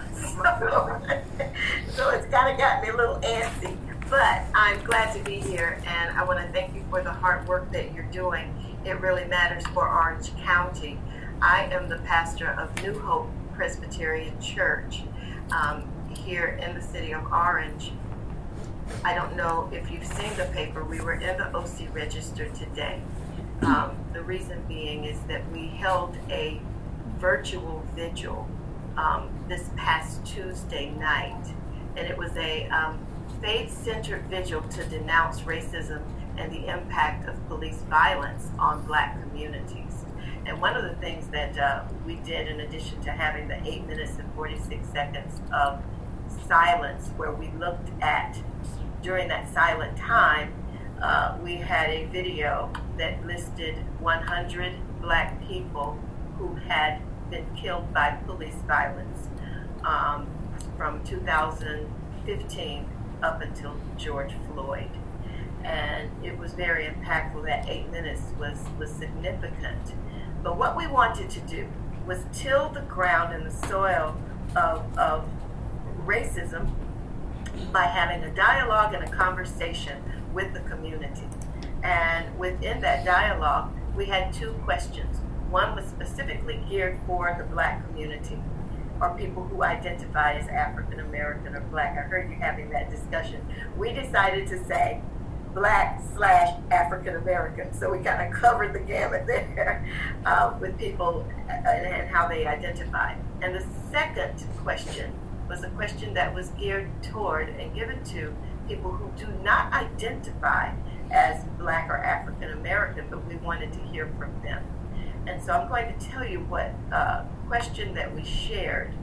So it's kind of got me a little antsy. But I'm glad to be here, and I want to thank you for the hard work that you're doing. It really matters for Orange County. I am the pastor of New Hope Presbyterian Church here in the city of Orange. I don't know if you've seen the paper. We were in the OC Register today. The reason being is that we held a virtual vigil this past Tuesday night, and it was a faith-centered vigil to denounce racism and the impact of police violence on Black communities. And one of the things that we did, in addition to having the 8 minutes and 46 seconds of silence, where we looked at, during that silent time, we had a video that listed 100 Black people who had been killed by police violence from 2015 up until George Floyd. And it was very impactful. That 8 minutes was significant. But what we wanted to do was till the ground and the soil of racism by having a dialogue and a conversation with the community. And within that dialogue, we had 2 questions. One was specifically geared for the Black community, or people who identify as African American or Black. I heard you having that discussion. We decided to say Black/African American, so we kind of covered the gamut there with people and how they identify. And the second question was a question that was geared toward and given to people who do not identify as Black or African American, but we wanted to hear from them. And so I'm going to tell you what question that we shared.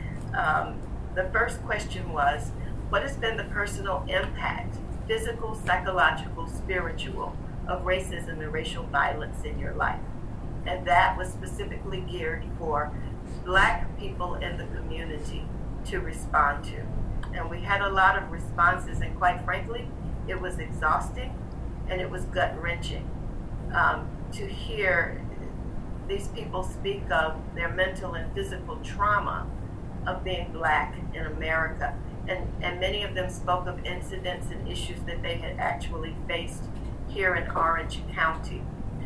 The first question was, what has been the personal impact, physical, psychological, spiritual, of racism and racial violence in your life? And that was specifically geared for Black people in the community to respond to. And we had a lot of responses, and quite frankly, it was exhausting and it was gut-wrenching to hear these people speak of their mental and physical trauma of being Black in America. And many of them spoke of incidents and issues that they had actually faced here in Orange County.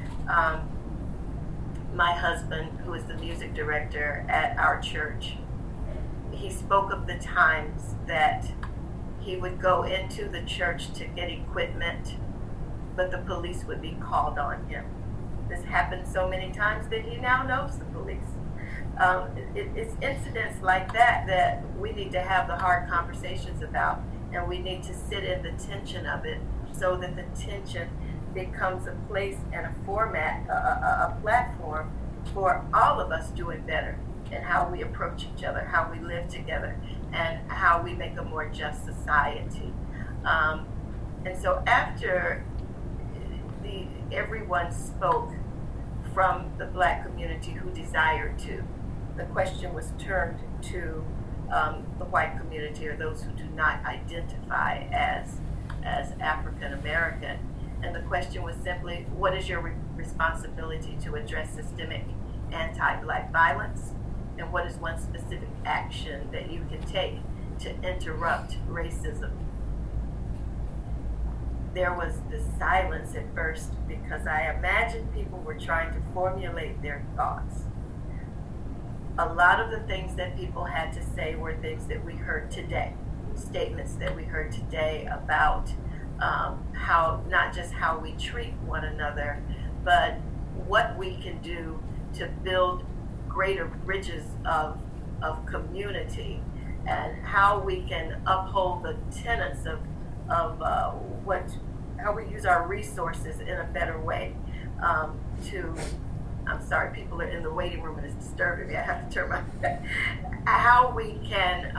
My husband, who is the music director at our church, he spoke of the times that he would go into the church to get equipment, but the police would be called on him. This happened so many times that he now knows the police. It's incidents like that that we need to have the hard conversations about, and we need to sit in the tension of it so that the tension becomes a place and a format, a platform for all of us doing better in how we approach each other, how we live together, and how we make a more just society. And so after everyone spoke from the Black community who desired to, the question was turned to the white community, or those who do not identify as African American. And the question was simply, what is your responsibility to address systemic anti-Black violence? And what is one specific action that you can take to interrupt racism? There was this silence at first because I imagined people were trying to formulate their thoughts. A lot of the things that people had to say were things that we heard today, statements that we heard today about how, not just how we treat one another, but what we can do to build greater bridges of community, and how we can uphold the tenets of how we use our resources in a better way I'm sorry, people are in the waiting room and it's disturbing me. I have to turn my how we can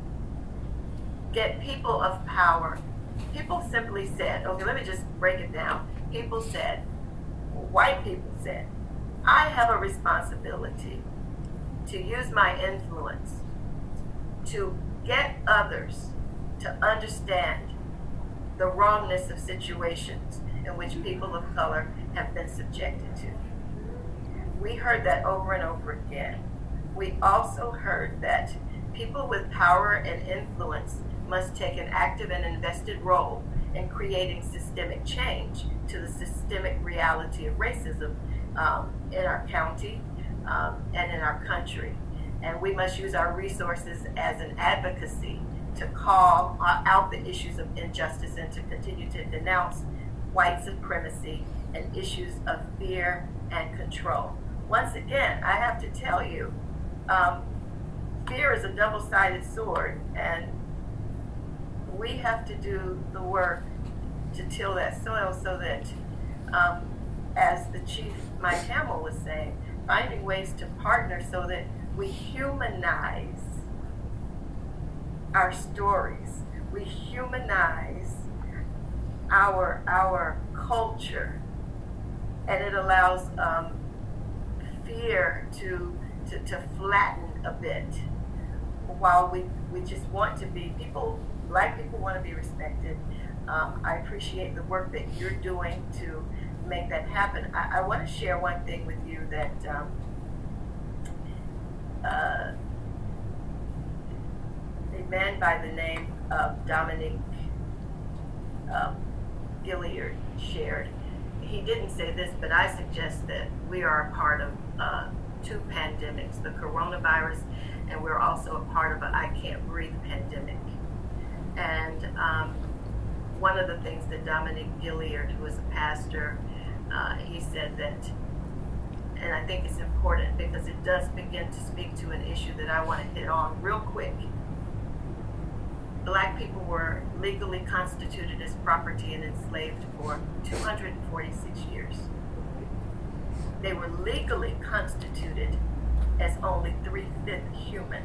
get people of power. People simply said, okay, let me just break it down. People said, white people said, I have a responsibility to use my influence to get others to understand the wrongness of situations in which people of color have been subjected to. We heard that over and over again. We also heard that people with power and influence must take an active and invested role in creating systemic change to the systemic reality of racism in our county and in our country. And we must use our resources as an advocacy to call out the issues of injustice and to continue to denounce white supremacy and issues of fear and control. Once again, I have to tell you, fear is a double-sided sword, and we have to do the work to till that soil so that, as the chief, Mike Hamill, was saying, finding ways to partner so that we humanize our stories, we humanize our culture, and it allows fear to flatten a bit, while we just want to be people. Black people want to be respected. I appreciate the work that you're doing to make that happen. I want to share one thing with you that a man by the name of Dominique Gilliard shared. He didn't say this, but I suggest that we are a part of two pandemics, the coronavirus, and we're also a part of an I Can't Breathe pandemic. And one of the things that Dominique Gilliard, who is a pastor, he said that, and I think it's important because it does begin to speak to an issue that I want to hit on real quick. Black people were legally constituted as property and enslaved for 246 years. They were legally constituted as only 3/5 human.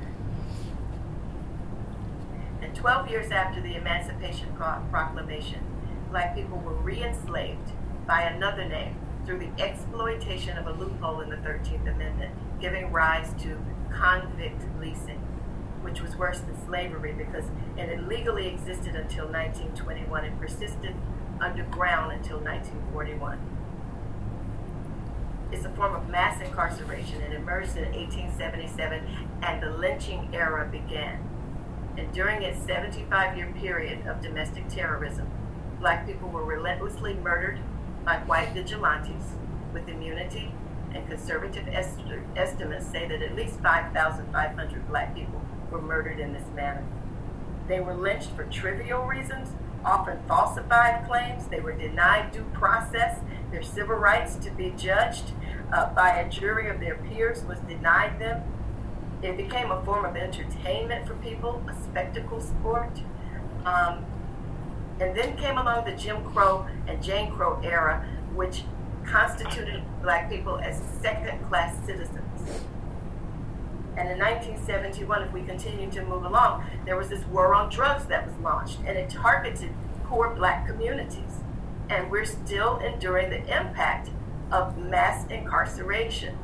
And 12 years after the Emancipation Proclamation, Black people were re-enslaved by another name through the exploitation of a loophole in the 13th Amendment, giving rise to convict leasing, which was worse than slavery because it illegally existed until 1921 and persisted underground until 1941. It's a form of mass incarceration. It emerged in 1877 and the lynching era began. And during its 75-year period of domestic terrorism, Black people were relentlessly murdered by white vigilantes with immunity, and conservative estimates say that at least 5,500 Black people were murdered in this manner. They were lynched for trivial reasons, often falsified claims. They were denied due process. Their civil rights to be judged by a jury of their peers was denied them. It became a form of entertainment for people, a spectacle sport. And then came along the Jim Crow and Jane Crow era, which constituted black people as second-class citizens. And in 1971, if we continue to move along, there was this war on drugs that was launched, and it targeted poor black communities. And we're still enduring the impact of mass incarceration.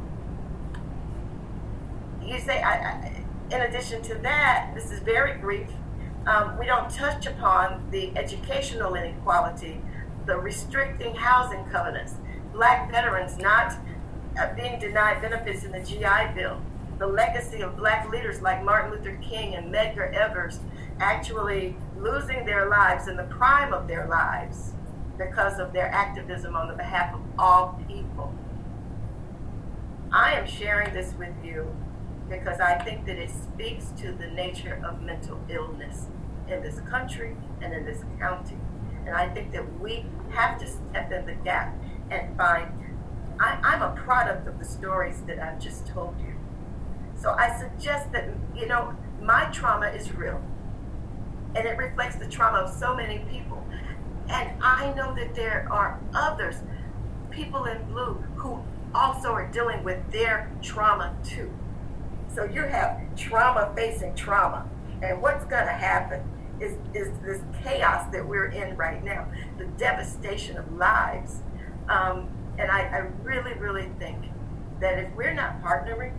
You say, in addition to that, this is very brief, we don't touch upon the educational inequality, the restricting housing covenants, black veterans not being denied benefits in the GI Bill, the legacy of black leaders like Martin Luther King and Medgar Evers actually losing their lives in the prime of their lives because of their activism on the behalf of all people. I am sharing this with you because I think that it speaks to the nature of mental illness in this country and in this county. And I think that we have to step in the gap and find, I'm a product of the stories that I've just told you. So I suggest that, my trauma is real. And it reflects the trauma of so many people. And I know that there are others, people in blue, who also are dealing with their trauma too. So you have trauma facing trauma. And what's going to happen is this chaos that we're in right now, the devastation of lives. And I really, really think that if we're not partnering,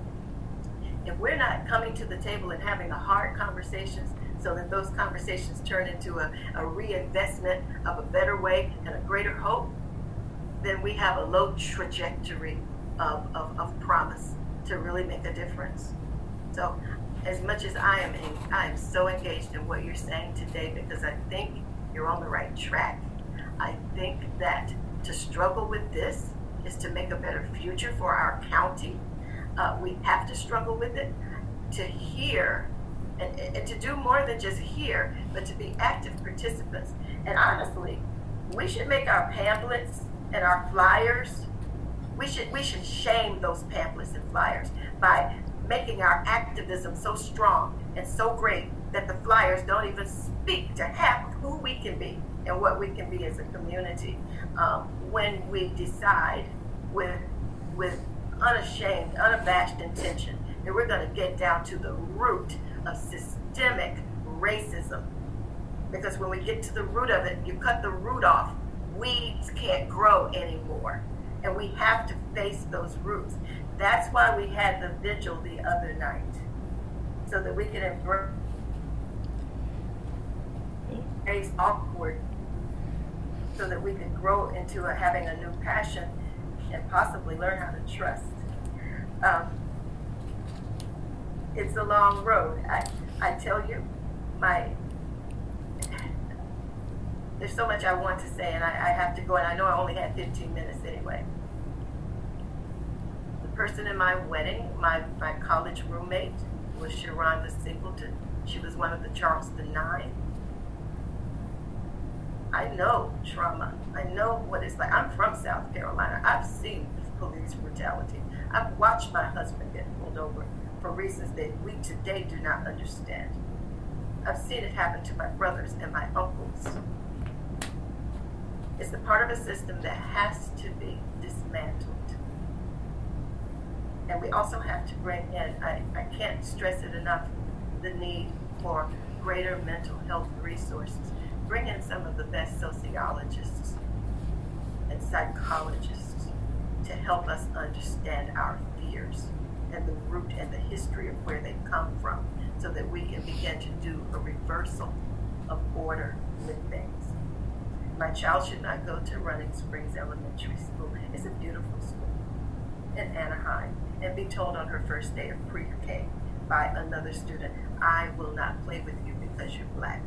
if we're not coming to the table and having the hard conversations so that those conversations turn into a reinvestment of a better way and a greater hope, then we have a low trajectory of promise to really make a difference. So as much as I am so engaged in what you're saying today, because I think you're on the right track. I think that to struggle with this is to make a better future for our county. We have to struggle with it, to hear, and to do more than just hear, but to be active participants. And honestly, we should make our pamphlets and our flyers, we should shame those pamphlets and flyers by making our activism so strong and so great that the flyers don't even speak to half of who we can be and what we can be as a community when we decide with unashamed, unabashed intention that we're going to get down to the root of systemic racism. Because when we get to the root of it, you cut the root off, weeds can't grow anymore. And we have to face those roots. That's why we had the vigil the other night, so that we can embrace awkward, so that we can grow into having a new passion and possibly learn how to trust. It's a long road. I tell you, there's so much I want to say, and I have to go, and I know I only had 15 minutes anyway. The person in my wedding, my college roommate, was Sharonda Singleton. She was one of the Charleston Nine. I know trauma. I know what it's like. I'm from South Carolina. I've seen police brutality. I've watched my husband get pulled over for reasons that we today do not understand. I've seen it happen to my brothers and my uncles. It's a part of a system that has to be dismantled. And we also have to bring in, I can't stress it enough, the need for greater mental health resources. Bring in some of the best sociologists and psychologists to help us understand our fears and the root and the history of where they come from, so that we can begin to do a reversal of order with things. My child should not go to Running Springs Elementary School. It's a beautiful school in Anaheim, and be told on her first day of pre-K by another student, I will not play with you because you're black.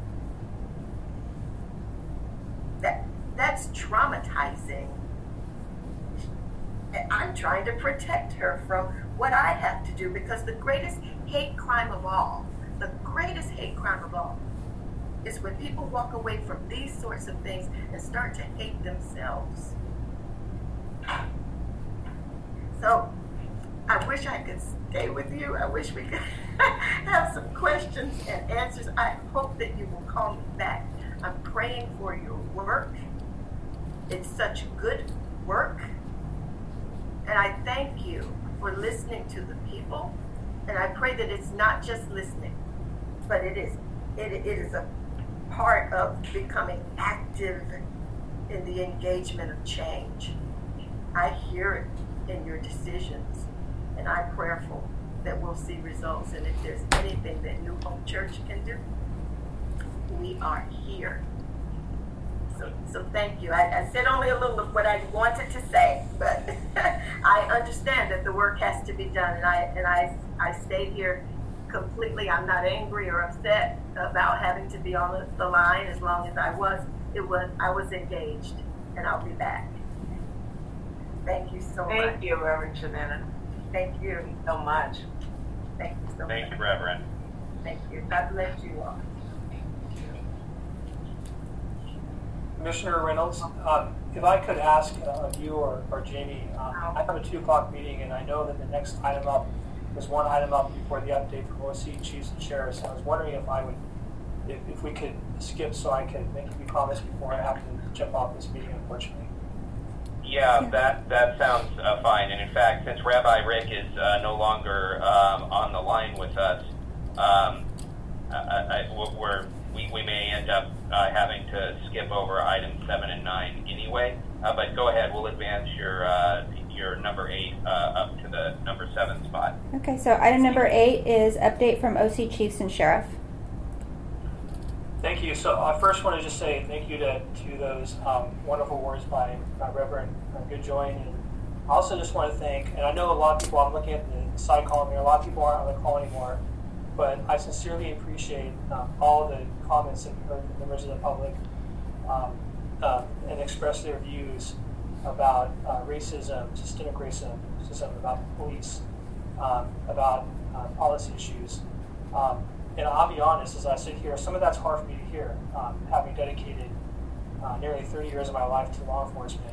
That's traumatizing. And I'm trying to protect her from what I have to do, because the greatest hate crime of all, is when people walk away from these sorts of things and start to hate themselves. wish I could stay with you. I wish we could have some questions and answers. I hope that you will call me back. I'm praying for your work. It's such good work. And I thank you for listening to the people. And I pray that it's not just listening, but it is a part of becoming active in the engagement of change. I hear it in your decisions, and I'm prayerful that we'll see results. And if there's anything that New Hope Church can do, we are here. So thank you. I said only a little of what I wanted to say, but I understand that the work has to be done, and I stayed here completely. I'm not angry or upset about having to be on the line. As long as I was engaged, and I'll be back. Thank you so much. Thank you, Reverend Shannon. Thank you so much. Thank you so much. Thank you, Reverend. Thank you. God bless you all. Commissioner Reynolds, if I could ask of you or Jamie, I have a 2 o'clock meeting, and I know that the next item up is one item up before the update from OC chiefs and sheriffs. I was wondering if we could skip so I could make a few comments before I have to jump off this meeting, unfortunately. Yeah, that sounds fine. And in fact, since Rabbi Rick is no longer on the line with us, we may end up having to skip over items 7 and 9 anyway. But go ahead, we'll advance your number 8 up to the number 7 spot. Okay, so item number 8 is update from OC Chiefs and Sheriff. Thank you. So I first want to just say thank you to those wonderful words by Reverend Goodjoin. And I also just want to thank, and I know a lot of people, I'm looking at the side column here, a lot of people aren't on the call anymore, but I sincerely appreciate all the comments that we heard from members of the public and express their views about racism, systemic racism, about the police, about policy issues. And I'll be honest, as I sit here, some of that's hard for me to hear, having dedicated nearly 30 years of my life to law enforcement.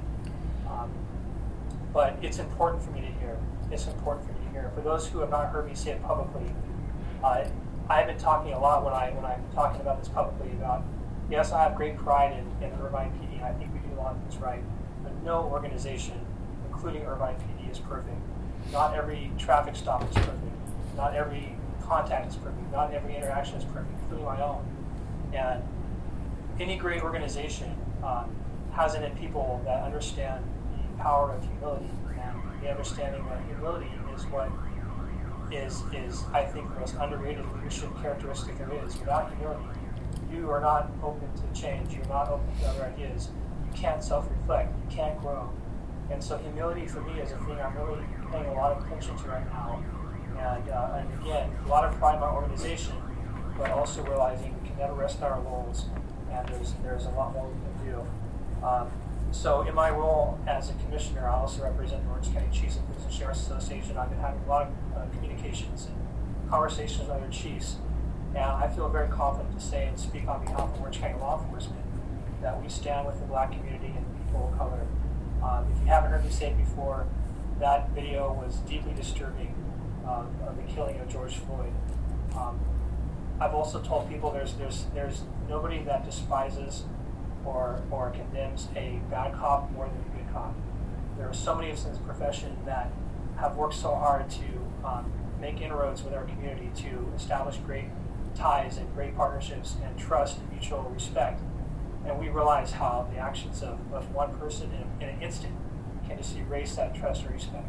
But it's important for me to hear. It's important for me to hear. For those who have not heard me say it publicly, I've been talking a lot when I'm talking about this publicly about, yes, I have great pride in Irvine PD, and I think we do a lot of things right, but no organization, including Irvine PD, is perfect. Not every traffic stop is perfect. Not every contact is perfect. Not every interaction is perfect, including my own. And any great organization has in it people that understand the power of humility, and the understanding that humility is what is I think the most underrated leadership characteristic there is. Without humility, you are not open to change. You're not open to other ideas. You can't self-reflect. You can't grow. And so humility for me is a thing I'm really paying a lot of attention to right now. And again, a lot of pride in my organization, but also realizing we can never rest on our laurels, and there's a lot more we can do. So in my role as a commissioner, I also represent the Orange County Chiefs and Police and Sheriff's Association. I've been having a lot of communications and conversations with other chiefs, and I feel very confident to say and speak on behalf of Orange County law enforcement that we stand with the Black community and people of color. If you haven't heard me say it before, that video was deeply disturbing of the killing of George Floyd. I've also told people there's nobody that despises or condemns a bad cop more than a good cop. There are so many of us in this profession that have worked so hard to make inroads with our community, to establish great ties and great partnerships and trust and mutual respect. And we realize how the actions of one person in an instant can just erase that trust or respect.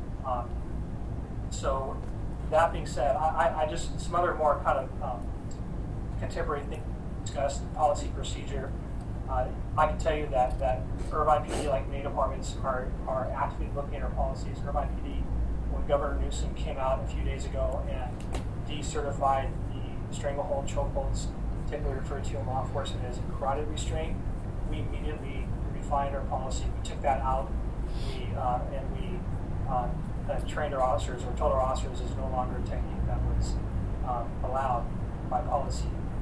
So that being said, I just, some other more kind of contemporary things discussed, policy procedure. I can tell you that Irvine PD, like many departments, are actively looking at our policies. Irvine PD, when Governor Newsom came out a few days ago and decertified the stranglehold chokeholds, typically referred to in law enforcement as carotid restraint, we immediately refined our policy. We took that out, we trained our officers, or told our officers is no longer a technique that was allowed by policy.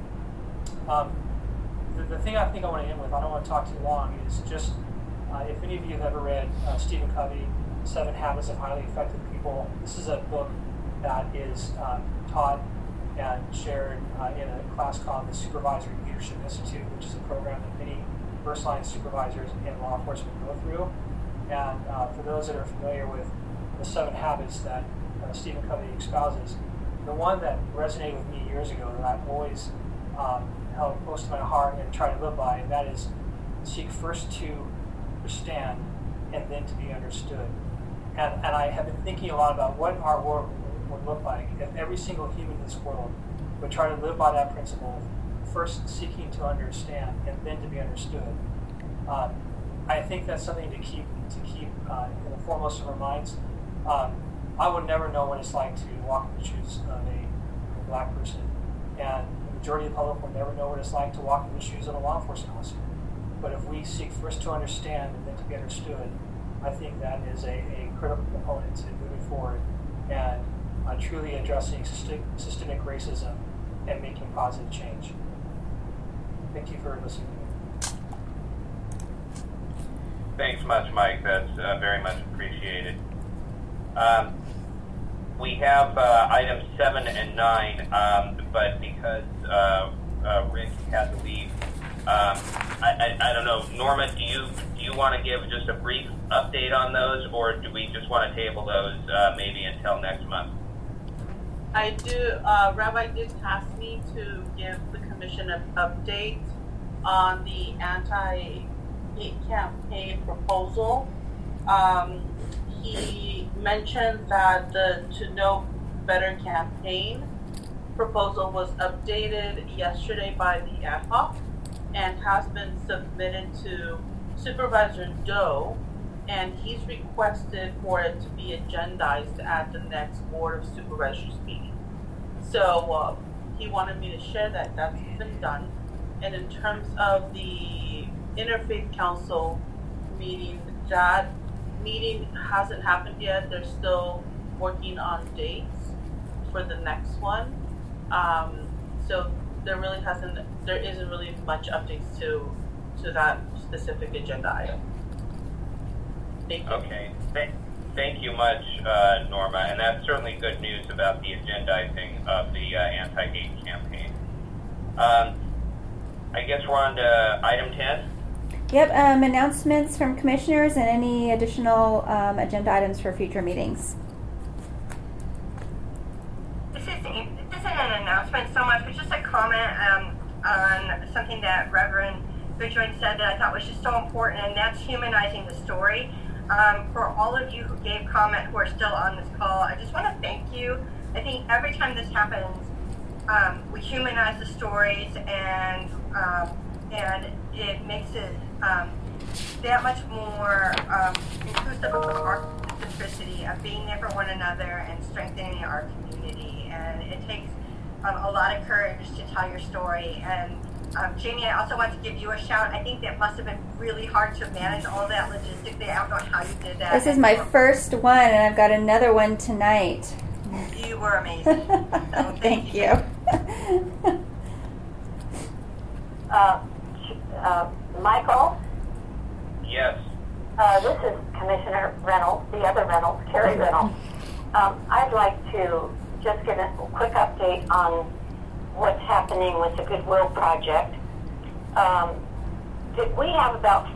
The thing I think I want to end with, I don't want to talk too long, is just if any of you have ever read Stephen Covey, 7 Habits of Highly Effective People. This is a book that is taught and shared in a class called the Supervisory Leadership Institute, which is a program that many first-line supervisors in law enforcement go through. And for those that are familiar with the 7 habits that Stephen Covey espouses, the one that resonated with me years ago that I've always held close to my heart and try to live by, and that is seek first to understand and then to be understood. And I have been thinking a lot about what our world would look like if every single human in this world would try to live by that principle, first seeking to understand and then to be understood. I think that's something to keep in the foremost of our minds. I would never know what it's like to walk in the shoes of a black person, and the majority of the public will never know what it's like to walk in the shoes of a law enforcement officer. But if we seek first to understand and then to be understood, I think that is a critical component to moving forward and truly addressing systemic racism and making positive change. Thank you for listening to me. Thanks much, Mike. That's very much appreciated. We have items 7 and 9, but because Rick had to leave, I don't know. Norma, do you want to give just a brief update on those, or do we just want to table those maybe until next month? I do. Rabbi did task me to give the commission an update on the anti-hate campaign proposal. He mentioned that the To Know Better campaign proposal was updated yesterday by the ad hoc and has been submitted to Supervisor Doe, and he's requested for it to be agendized at the next Board of Supervisors meeting. So he wanted me to share that. That's been done. And in terms of the Interfaith Council meeting, that meeting hasn't happened yet. They're still working on dates for the next one. So there isn't really much updates to that specific agenda item. Thank you. Okay. Thank you much, Norma. And that's certainly good news about the agendizing of the anti-hate campaign. I guess we're on to item 10. Yep, announcements from commissioners and any additional agenda items for future meetings. This isn't an announcement so much, but just a comment on something that Reverend Goodjoint said that I thought was just so important, and that's humanizing the story. For all of you who gave comment who are still on this call, I just want to thank you. I think every time this happens, we humanize the stories, and it makes it that much more inclusive of our centricity of being there for one another and strengthening our community. And it takes a lot of courage to tell your story. And Jamie, I also want to give you a shout. I think that must have been really hard to manage all that logistically. I don't know how you did that. This is my first one, and I've got another one tonight. You were amazing. So thank you. Michael? Yes. This is Commissioner Reynolds, the other Reynolds, Carrie Reynolds. I'd like to just give a quick update on what's happening with the Goodwill Project. We have about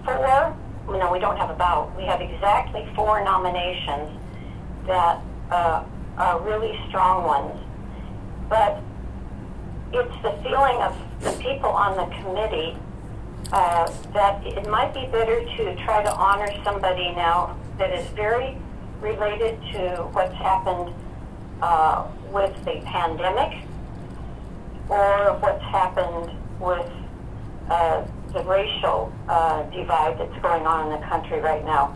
we have exactly 4 nominations that are really strong ones. But it's the feeling of the people on the committee that it might be better to try to honor somebody now that is very related to what's happened with the pandemic, or what's happened with the racial divide that's going on in the country right now.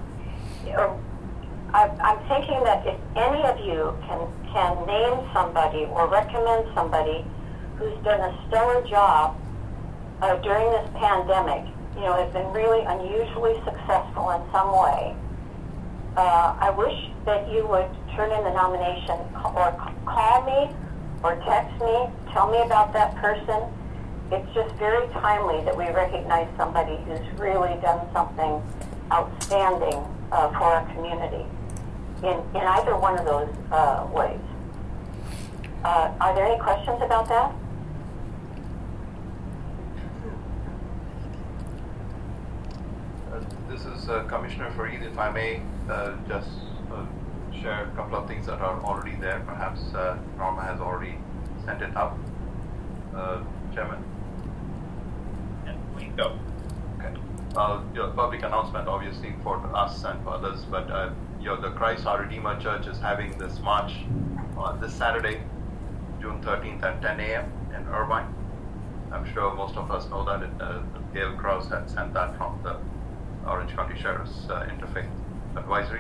I'm thinking that if any of you can name somebody or recommend somebody who's done a stellar job during this pandemic, has been really unusually successful in some way, I wish that you would turn in the nomination or call me or text me, tell me about that person. It's just very timely that we recognize somebody who's really done something outstanding for our community. in either one of those ways. Are there any questions about that? This is Commissioner Fareed. If I may just share a couple of things that are already there. Perhaps Norma has already sent it up. Chairman? Yes, please go. Okay. Public announcement, obviously, for us and for others, but the Christ Our Redeemer Church is having this march this Saturday, June 13th at 10 a.m. in Irvine. I'm sure most of us know that Gail Krause had sent that from the Orange County Sheriff's Interfaith Advisory.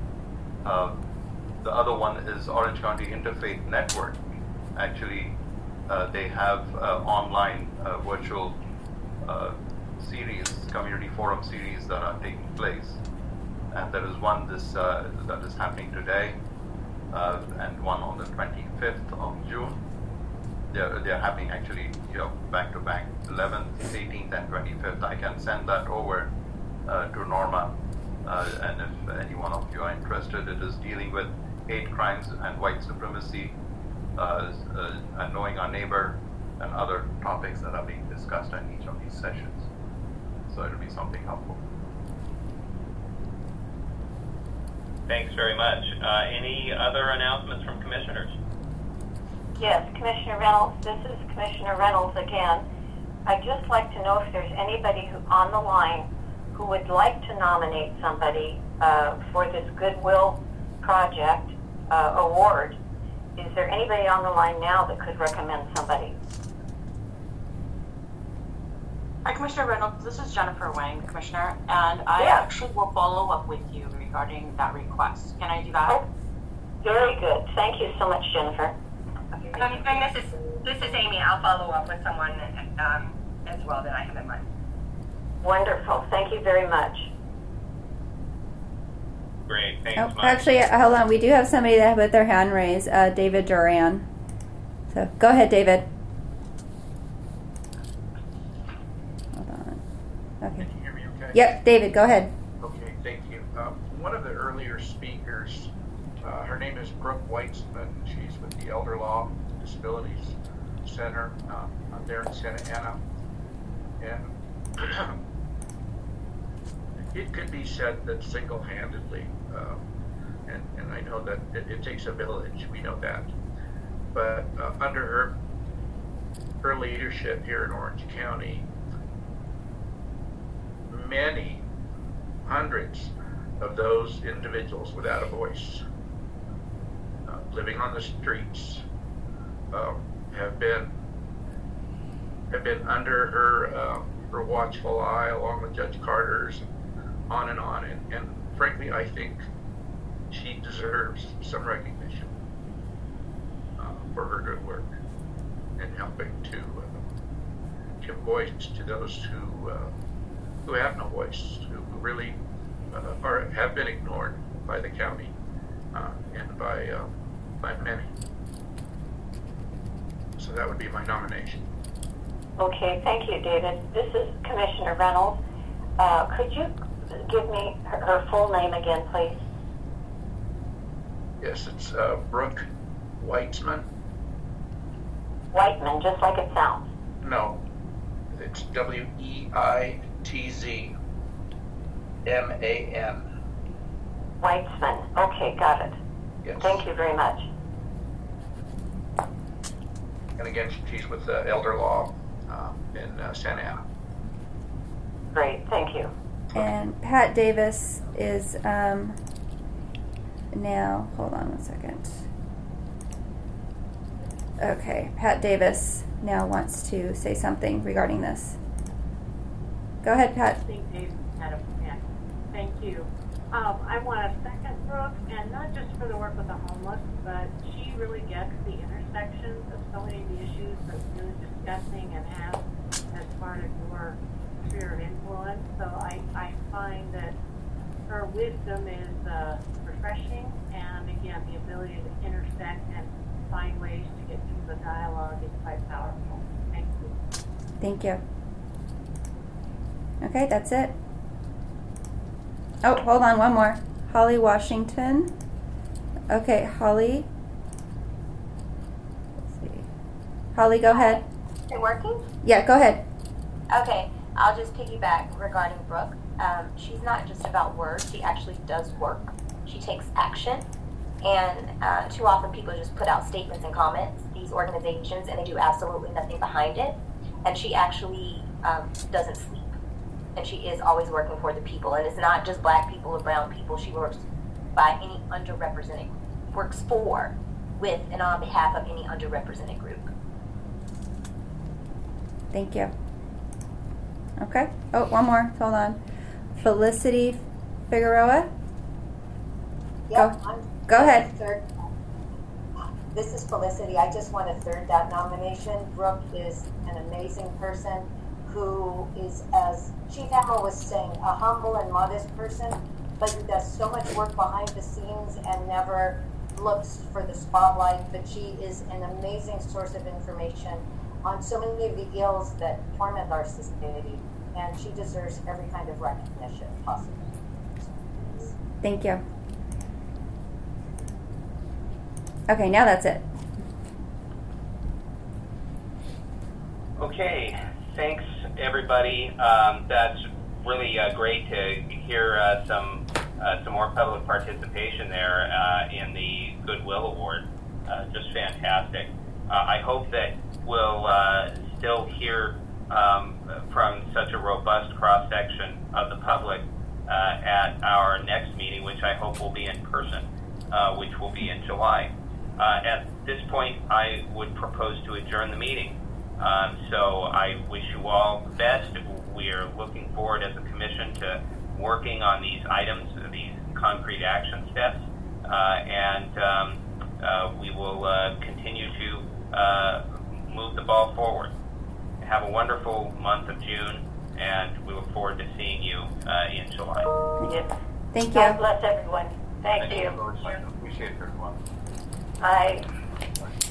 The other one is Orange County Interfaith Network. Actually, they have online virtual series, community forum series that are taking place. And there is one that is happening today, and one on the 25th of June. They're happening actually, back to back, 11th, 18th, and 25th. I can send that over to Norma, and if any one of you are interested, it is dealing with hate crimes and white supremacy, and knowing our neighbor, and other topics that are being discussed in each of these sessions. So it'll be something helpful. Thanks very much. Any other announcements from commissioners? Yes, Commissioner Reynolds. This is Commissioner Reynolds again. I'd just like to know if there's anybody on the line who would like to nominate somebody for this Goodwill Project award. Is there anybody on the line now that could recommend somebody? Hi, Commissioner Reynolds. This is Jennifer Wang, Commissioner, and I actually will follow up with you regarding that request. Can I do that? Oh, very good. Thank you so much, Jennifer. And this is Amy. I'll follow up with someone as well that I have in mind. Wonderful. Thank you very much. Great. Thanks, Oh, Mike. actually, hold on. We do have somebody that with their hand raised, David Duran. So go ahead, David. Hold on. Okay. Can you hear me okay? Yep, David, go ahead. Okay, thank you. One of the earlier speakers, her name is Brooke Weitzman. She's with the Elder Law Disabilities Center there in Santa Ana. And it could be said that single-handedly, and I know that it takes a village, we know that, but under her leadership here in Orange County, many hundreds of those individuals without a voice, living on the streets, have been under her watchful eye, along with Judge Carter's, on and on. And frankly, I think she deserves some recognition for her good work in helping to give voice to those who have no voice, who really have been ignored by the county and by many. So that would be my nomination. Okay, thank you, David. This is Commissioner Reynolds. Could you give me her full name again, please? Yes, it's Brooke Weitzman. Whiteman, just like it sounds. No, it's Weitzman. Weitzman. Okay, got it. Yes. Thank you very much. And again, she's with the Elder Law in Santa Ana. Great, thank you. And Pat Davis is now, hold on one second. Okay, Pat Davis now wants to say something regarding this. Go ahead, Pat. Thank you. I want to second Brooke, and not just for the work with the homeless, but she really gets the intersections of so many of the issues that you're discussing and have as part of your sphere of influence. So I find that her wisdom is refreshing, and again, the ability to intersect and find ways to get through the dialogue is quite powerful. Thank you. Thank you. Okay, that's it. Oh, hold on, one more. Holly Washington. Okay, Holly. Let's see. Holly, go ahead. Is it working? Yeah, go ahead. Okay, I'll just piggyback regarding Brooke. She's not just about words, she actually does work. She takes action. And too often people just put out statements and comments, these organizations, and they do absolutely nothing behind it. And she actually doesn't sleep. And she is always working for the people. And it's not just black people or brown people. She works by any underrepresented, works for, with, and on behalf of any underrepresented group. Thank you. Okay. Oh, one more. Hold on. Felicity Figueroa. Yep, Go ahead. This is Felicity. I just want to third that nomination. Brooke is an amazing person who is, as Chief Hamill was saying, a humble and modest person, but who does so much work behind the scenes and never looks for the spotlight. But she is an amazing source of information on so many of the ills that torment our society, and she deserves every kind of recognition possible. Thank you. Okay, now that's it. Okay, thanks everybody. That's really great to hear some more public participation there in the Goodwill Award. Just fantastic. I hope that we'll still hear from such a robust cross-section of the public at our next meeting, which I hope will be in person, which will be in July. At this point, I would propose to adjourn the meeting. So I wish you all the best. We are looking forward as a commission to working on these items, these concrete action steps, and we will continue to move the ball forward. Have a wonderful month of June, and we look forward to seeing you in July. Thank you. God bless everyone. Thank you. Appreciate everyone. Bye.